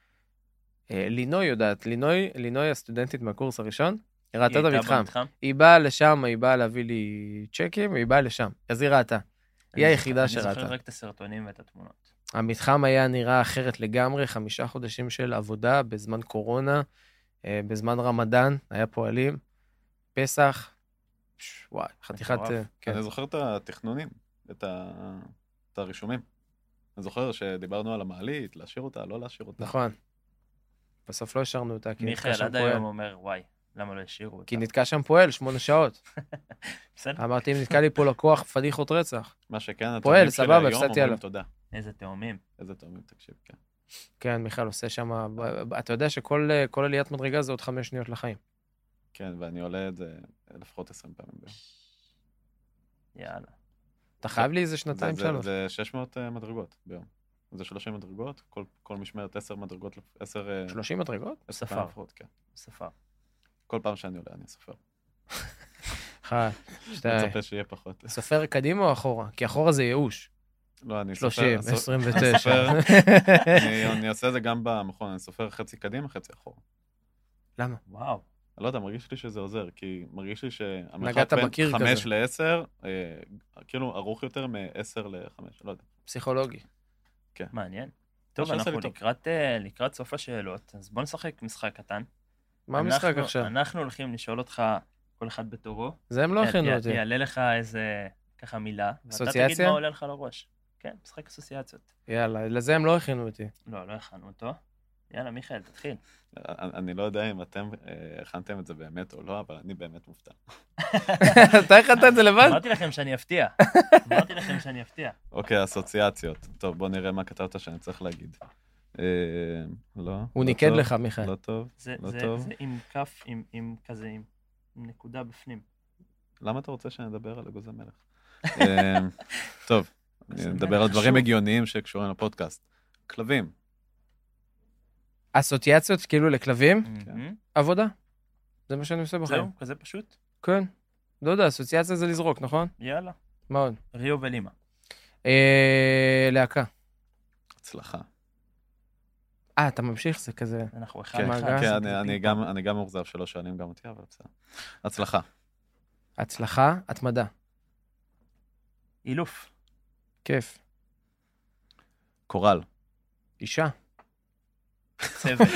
Speaker 1: לינוי יודעת, לינוי, לינוי הסטודנטית מהקורס הראשון, היא ראתה את המתחם. היא באה לשם, היא באה להביא לי צ'קים, היא באה לשם. אז היא ראתה. היא היחידה שראתה.
Speaker 3: אני זוכר רק את הסרטונים ואת התמונות.
Speaker 1: המתחם היה נראה אחרת לגמרי, חמישה חודשים של עבודה, בזמן קורונה, בזמן רמדאן, היה פועלים, פסח, וואי, חתיכת...
Speaker 2: אני זוכר את התכנונים, את הרישומים. אני זוכר שדיברנו על המעלית, להשאיר אותה, לא להשאיר אותה.
Speaker 1: נכון. בסוף לא השארנו אותה, כי
Speaker 3: נתקע שם פועל. מיכאל עד היום אומר, וואי, למה לא השאירו אותה?
Speaker 1: כי נתקע שם פועל, שמונה שעות. אמרתי, אם נתקע לי פה לקוח, פדיחות רצח.
Speaker 2: מה שכן,
Speaker 1: פועל, סבבה, הפסדתי עליו.
Speaker 3: איזה תאומים.
Speaker 2: איזה תאומים, תקשיב, כן.
Speaker 1: כן, מיכאל עושה שם, אתה יודע שכל עליית מדרגה זה עוד חמש שניות לחיים.
Speaker 2: כן, ואני עולה את זה לפחות עשרים פעמים ביום.
Speaker 3: יאללה.
Speaker 1: אתה חייב לי איזה שנתיים שלוש.
Speaker 2: זה שש מאות מדרגות ביום. זה שלושים מדרגות, כל משמרת עשר מדרגות, עשר...
Speaker 1: שלושים מדרגות?
Speaker 3: ספר.
Speaker 2: כן.
Speaker 3: ספר.
Speaker 2: כל פעם שאני עולה, אני אספר.
Speaker 1: אחד, שתיים.
Speaker 2: אני מצפה שיהיה פחות.
Speaker 1: ספר קדימה או אחורה? כי אחורה זה ייאוש.
Speaker 2: לא, אני סופר...
Speaker 1: שלושים, עשרים ותשע.
Speaker 2: אני אעשה את זה גם במכון, אני סופר חצי קדימה, חצי אחורה.
Speaker 1: למה?
Speaker 3: וואו.
Speaker 2: אני לא יודע, מרגיש לי שזה עוזר, כי מרגיש לי
Speaker 1: נגעת בקיר כזה.
Speaker 2: חמש לעשר, כאילו ארוך יותר מעשר לחמש, לא יודע.
Speaker 1: פסיכולוגי.
Speaker 2: כן.
Speaker 3: מעניין. טוב, אנחנו לקראת סוף השאלות, אז בוא נשחק משחק קטן.
Speaker 1: מה המשחק עכשיו?
Speaker 3: אנחנו הולכים לשאול אותך כל אחד בתורו.
Speaker 1: זה הם לא הכינו אותי.
Speaker 3: יעלה לך איזה ככה מילה.
Speaker 1: אסוציאציה?
Speaker 3: ואתה תגיד מה עולה לך לראש. כן, משחק אסוציאציות.
Speaker 1: יאללה, לזה הם לא הכינו אותי.
Speaker 3: לא, לא הכנו אותו. יאללה, מיכאל, תתחיל.
Speaker 2: אני לא יודע אם אתם הכנתם את זה באמת או לא, אבל אני באמת מופתע.
Speaker 1: אתה הכנת את זה לבד?
Speaker 3: אמרתי לכם שאני אפתיע. אמרתי לכם שאני אפתיע.
Speaker 2: אוקיי, אסוציאציות. טוב, בוא נראה מה כתבת שאני צריך להגיד. לא.
Speaker 1: הוא ניקד לך, מיכאל.
Speaker 2: לא טוב, לא טוב.
Speaker 3: זה עם כף, עם כזה, עם נקודה בפנים.
Speaker 2: למה אתה רוצה שאני אדבר על אגוז המלך? טוב, אני אדבר על דברים הגיוניים שקשורים לפודקאסט. כלבים.
Speaker 1: אסוציאציות כאילו לכלבים?
Speaker 2: כן.
Speaker 1: עבודה. זה מה שאני עושה בחיים.
Speaker 3: זהו, כזה פשוט?
Speaker 1: כן. לא יודע, אסוציאציה זה לזרוק, נכון?
Speaker 3: יאללה.
Speaker 1: מה עוד?
Speaker 3: ריו ולימה.
Speaker 1: להקה.
Speaker 2: הצלחה.
Speaker 1: אה, אתה ממשיך? זה כזה...
Speaker 3: אנחנו אחד
Speaker 2: אחד. כן, אני גם מאוכזב שלא שואלים גם אותי, אבל בסדר. הצלחה.
Speaker 1: הצלחה, התמדה.
Speaker 3: אילוף.
Speaker 1: כיף.
Speaker 2: קורל.
Speaker 1: אישה.
Speaker 3: צוות.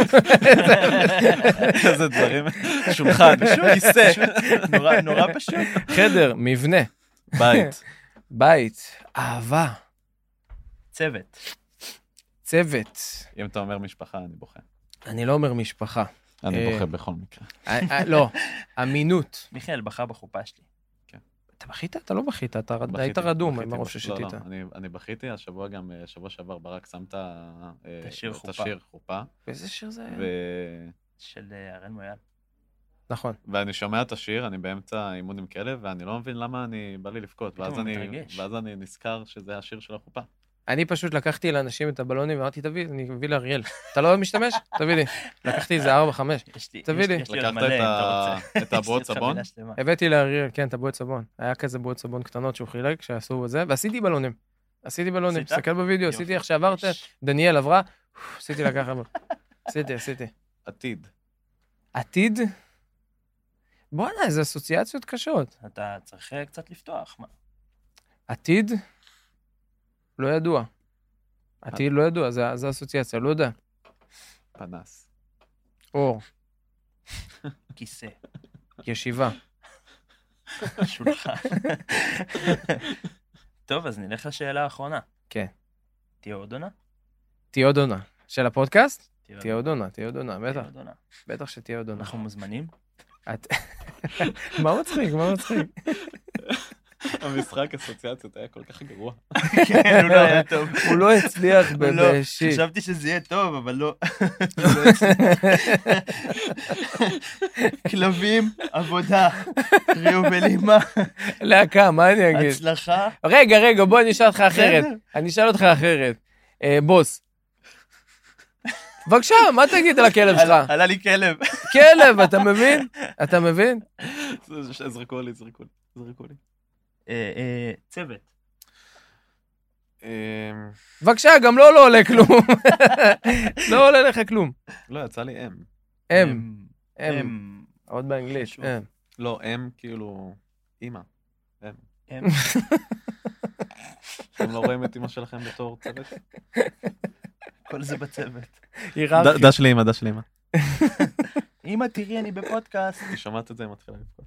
Speaker 2: איזה דברים. שולחן, כיסא.
Speaker 3: נורא פשוט.
Speaker 1: חדר, מבנה.
Speaker 2: בית.
Speaker 1: בית, אהבה.
Speaker 3: צוות.
Speaker 1: צוות.
Speaker 2: אם אתה אומר משפחה, אני בוכה.
Speaker 1: אני לא אומר משפחה.
Speaker 2: אני בוכה בכל מקרה.
Speaker 1: לא, אמינות.
Speaker 3: מיכאל בכה בחופה שלי.
Speaker 1: אתה בכית? אתה לא בכית, אתה היית רדום עם הרוב ששתית.
Speaker 2: לא, לא, אני בכיתי, השבוע גם, שבוע שעבר ברק שם את
Speaker 3: השיר
Speaker 2: חופה.
Speaker 1: באיזה שיר זה היה?
Speaker 3: של אראל מויאל.
Speaker 1: נכון.
Speaker 2: ואני שומע את השיר, אני באמצע אימון עם כלב, ואני לא מבין למה אני בא לי לבכות, ואז אני נזכר שזה השיר של החופה.
Speaker 1: אני פשוט לקחתי לאנשים את הבלונים, ואמרתי, תביא, אני מביא לאריאל. אתה לא משתמש? תביא לי. לקחתי איזה ארבע, חמש.
Speaker 3: יש לי,
Speaker 1: תביא
Speaker 3: יש לי,
Speaker 1: לי.
Speaker 3: יש לי עוד
Speaker 2: לקחת
Speaker 3: מלא,
Speaker 2: את
Speaker 3: אם אתה
Speaker 2: ה-
Speaker 3: רוצה.
Speaker 2: את הבועות
Speaker 3: יש לי
Speaker 2: סבון?
Speaker 3: חבילה שלמה.
Speaker 1: הבאתי לאריאל, כן, את הבועות סבון. היה כזה בועות סבון קטנות שהוא חילק, שעשו את זה, ועשיתי בלונים. עשיתי בלונים,
Speaker 3: עשית?
Speaker 1: תסתכל בווידאו,
Speaker 3: יופי.
Speaker 1: עשיתי איך שעברת,
Speaker 3: יש.
Speaker 1: דניאל עברה, עשיתי לה ככה. עשיתי, עשיתי.
Speaker 2: עתיד.
Speaker 1: עתיד? בוא'נה, איזה אסוציאציות קשות.
Speaker 3: אתה צריך אה, קצת לפתוח, מה?
Speaker 1: עתיד? לא ידוע. עתיד לא ידוע, זה זה אסוציאציה, לא יודע.
Speaker 2: פנס.
Speaker 1: אור,
Speaker 3: כיסא,
Speaker 1: ישיבה.
Speaker 3: שולחן. טוב, אז נלך לשאלה האחרונה.
Speaker 1: כן.
Speaker 3: תהיה עוד עונה?
Speaker 1: תהיה עוד עונה. של הפודקאסט?
Speaker 3: תהיה
Speaker 1: תהיה עוד עונה, תהיה עוד עונה,
Speaker 3: תהיה
Speaker 1: בטח.
Speaker 3: עוד עונה.
Speaker 1: בטח שתהיה עוד עונה.
Speaker 3: אנחנו מוזמנים?
Speaker 1: את- מה מצחיק? מה מצחיק?
Speaker 2: המשחק אסוציאציות היה כל כך גרוע.
Speaker 3: כן, הוא לא היה טוב.
Speaker 1: הוא לא הצליח
Speaker 3: הוא לא-
Speaker 1: בשיט.
Speaker 3: חשבתי שזה יהיה טוב, אבל לא. כלבים, עבודה, ריו ולימה,
Speaker 1: להקה, מה אני אגיד?
Speaker 3: הצלחה.
Speaker 1: רגע, רגע, בוא אני אשאל אותך אחרת.
Speaker 3: בסדר.
Speaker 1: אני אשאל אותך אחרת. אה, בוס. בבקשה, מה תגיד על הכלב שלך?
Speaker 3: עלה- עלה לי כלב.
Speaker 1: כלב, אתה מבין? אתה מבין?
Speaker 2: זרקו לי, זרקו לי, זרקו לי.
Speaker 3: אה, אה, צוות.
Speaker 2: אמ,
Speaker 1: בבקשה, גם לא לא עולה כלום. לא עולה לך כלום.
Speaker 2: לא, יצא לי אם.
Speaker 1: אם, אם,
Speaker 3: אם.
Speaker 1: עוד באנגלית,
Speaker 3: חשוב.
Speaker 1: אם.
Speaker 2: לא, אם כאילו... אמא. אם.
Speaker 3: אם.
Speaker 2: אתם לא רואים את אמא שלכם בתור צוות?
Speaker 3: כל זה בצוות.
Speaker 1: היררכי.
Speaker 2: דש לי אמא, דש לי אמא.
Speaker 3: אמא, תראי, אני בפודקאסט.
Speaker 2: היא שומעת את זה, היא מתחילה לבכות.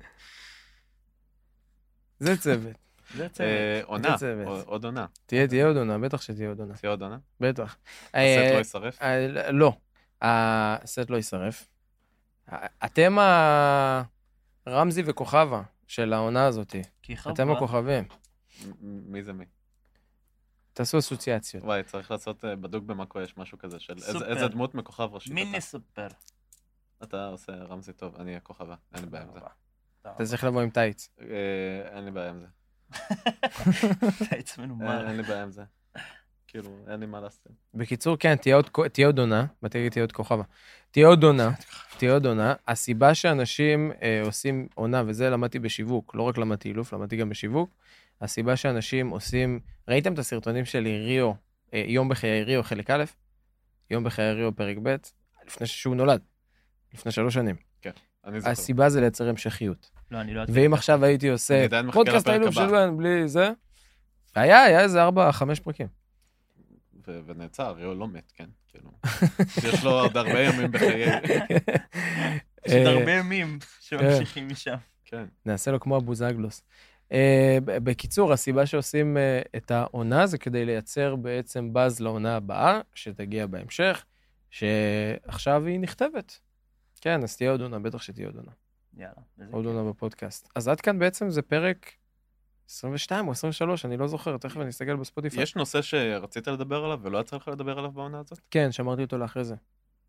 Speaker 1: זה צוות.
Speaker 3: זה צוות.
Speaker 2: אה, עונה,
Speaker 1: צוות.
Speaker 2: עוד- עוד עונה.
Speaker 1: תהיה, תהיה עוד עונה, בטח שתהיה עוד עונה.
Speaker 2: תהיה עוד עונה?
Speaker 1: בטח.
Speaker 2: הסט
Speaker 1: אה,
Speaker 2: לא יישרף?
Speaker 1: אה, לא, הסט לא יישרף. אה, אתם הרמזי וכוכבה של העונה הזאת.
Speaker 3: כי
Speaker 1: אתם
Speaker 3: חווה.
Speaker 1: הכוכבים.
Speaker 2: מ- מי זה מי?
Speaker 1: תעשו אסוציאציות.
Speaker 2: וואי, צריך לעשות אה, בדוק במקו, יש משהו כזה של איזה-
Speaker 3: סופר.
Speaker 2: איזה דמות מכוכב ראשית
Speaker 3: מיני
Speaker 2: אתה.
Speaker 3: סופר.
Speaker 2: אתה עושה רמזי טוב, אני הכוכבה, אין לי בעיה עם זה.
Speaker 1: אתה צריך לבוא עם טייץ.
Speaker 2: אה, אין לי בעיה עם זה.
Speaker 3: טייץ
Speaker 2: אין
Speaker 3: מנומר.
Speaker 2: אין לי בעיה עם זה. כאילו, אין לי מה לעשות.
Speaker 1: בקיצור, כן, תהיה עוד, תהיה עוד עונה, באתי להגיד תהיה עוד כוכבה. תהיה עוד עונה, תהיה עוד עונה. הסיבה שאנשים אה, עושים עונה, וזה למדתי בשיווק, לא רק למדתי אילוף, למדתי גם בשיווק, הסיבה שאנשים עושים, ראיתם את הסרטונים שלי, ריו, אה, יום בחיי ריו, חלק א', יום בחיי ריו, פרק ב', לפני שהוא נולד, לפני שלוש שנים.
Speaker 2: אני זוכר.
Speaker 1: הסיבה זה לייצר המשכיות.
Speaker 3: לא, אני לא...
Speaker 1: ואם עכשיו הייתי
Speaker 2: אני
Speaker 1: עושה
Speaker 2: עדיין מחכה
Speaker 1: פודקאסט
Speaker 2: לפרק
Speaker 1: האילוף
Speaker 2: הבא.
Speaker 1: של בן, בלי זה, היה, היה איזה ארבע, חמש פרקים.
Speaker 2: ו- ונעצר, ריו לא מת, כן? כאילו. יש לו עוד הרבה ימים בחיי.
Speaker 3: יש עוד הרבה ימים שממשיכים משם.
Speaker 2: כן.
Speaker 1: נעשה לו כמו הבוזגלוס. אה, ב- בקיצור, הסיבה שעושים אה, את העונה זה כדי לייצר בעצם באז לעונה הבאה, שתגיע בהמשך, שעכשיו היא נכתבת. כן, אז תהיה עוד עונה, בטח שתהיה עוד עונה.
Speaker 3: יאללה. איזה
Speaker 1: עוד
Speaker 3: כיף.
Speaker 1: עונה בפודקאסט. אז עד כאן בעצם זה פרק עשרים ושתיים או עשרים ושלוש, אני לא זוכר, תכף אני אסתכל בספוטיפיי.
Speaker 2: יש נושא שרצית לדבר עליו ולא יצא לך לדבר עליו בעונה הזאת?
Speaker 1: כן, שמרתי אותו לאחרי זה.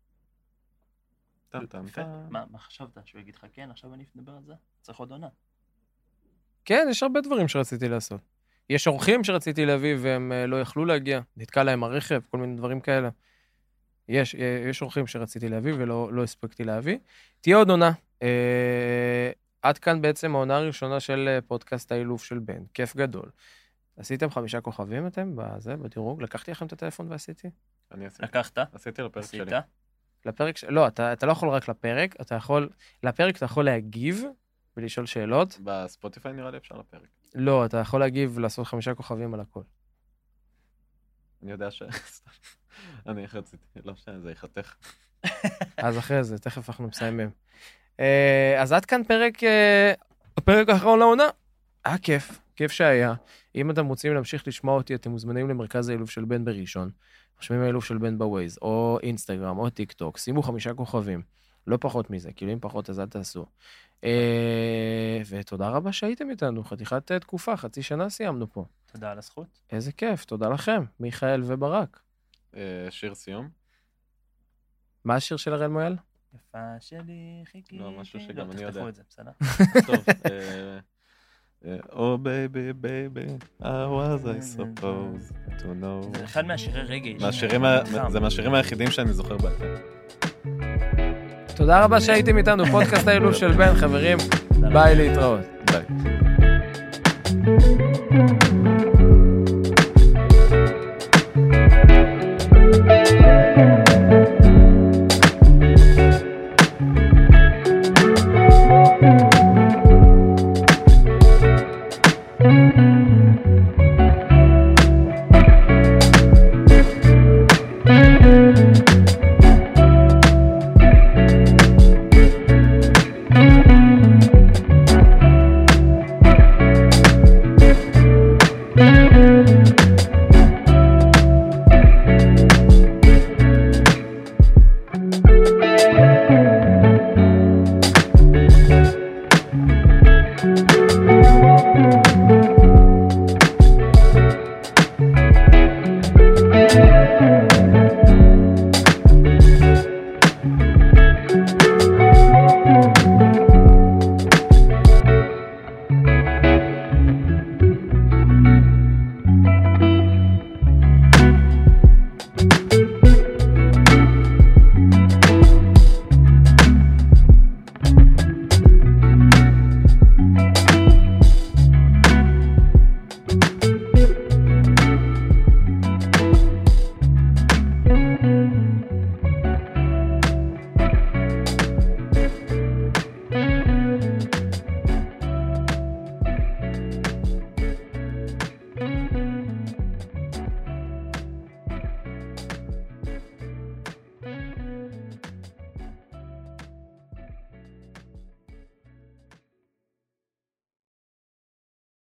Speaker 2: טם טם
Speaker 3: יפה.
Speaker 2: טם.
Speaker 3: מה מה חשבת? שהוא יגיד לך כן, עכשיו אני אדבר על זה? צריך עוד עונה.
Speaker 1: כן, יש הרבה דברים שרציתי לעשות. יש אורחים שרציתי להביא והם אה, לא יכלו להגיע, נתקע להם הרכב, כל מיני דברים כאלה. יש, אה, יש אורחים שרציתי להביא ולא לא הספקתי להביא. תהיה עוד עונה. אה, עד כאן בעצם העונה הראשונה של אה, פודקאסט האילוף של בן. כיף גדול. עשיתם חמישה כוכבים אתם בזה, בדירוג? לקחתי לכם את הטלפון ועשיתי?
Speaker 2: אני עשיתי.
Speaker 3: לקחת?
Speaker 2: עשיתי לפרק
Speaker 3: עשית?
Speaker 2: שלי.
Speaker 1: לפרק, ש... לא, אתה, אתה לא יכול רק לפרק, אתה יכול, לפרק אתה יכול להגיב ולשאול שאלות.
Speaker 2: בספוטיפיי נראה לי אפשר לפרק.
Speaker 1: לא, אתה יכול להגיב ולעשות חמישה כוכבים על הכל.
Speaker 2: אני יודע ש... אני איך רציתי, לא משנה, זה ייחתך.
Speaker 1: אז אחרי זה, תכף אנחנו מסיימים. אה, אז עד כאן פרק, אה, הפרק האחרון לעונה. היה כיף, כיף שהיה. אם אתם רוצים להמשיך לשמוע אותי, אתם מוזמנים למרכז האילוף של בן בראשון. חושבים האילוף של בן בווייז, או אינסטגרם, או טיק טוק. שימו חמישה כוכבים. לא פחות מזה, כאילו אם פחות אז אל תעשו. אה, ותודה רבה שהייתם איתנו, חתיכת אה, תקופה, חצי שנה סיימנו פה.
Speaker 3: תודה על הזכות.
Speaker 1: איזה כיף, תודה לכם, מיכאל וברק.
Speaker 2: אה, שיר סיום.
Speaker 1: מה השיר של הראל מויאל?
Speaker 3: יפה שלי, חיכי.
Speaker 2: לא, משהו שגם אני יודע.
Speaker 3: תכתבו את זה, בסדר?
Speaker 2: טוב, אה, Oh baby baby, how was I supposed to know.
Speaker 3: זה אחד מהשירי רגעי.
Speaker 2: מהשירים ה- זה מהשירים היחידים שאני זוכר בעצם.
Speaker 1: תודה רבה שהייתם איתנו, פודקאסט האילוף של בן, חברים, ביי להתראות.
Speaker 2: ביי.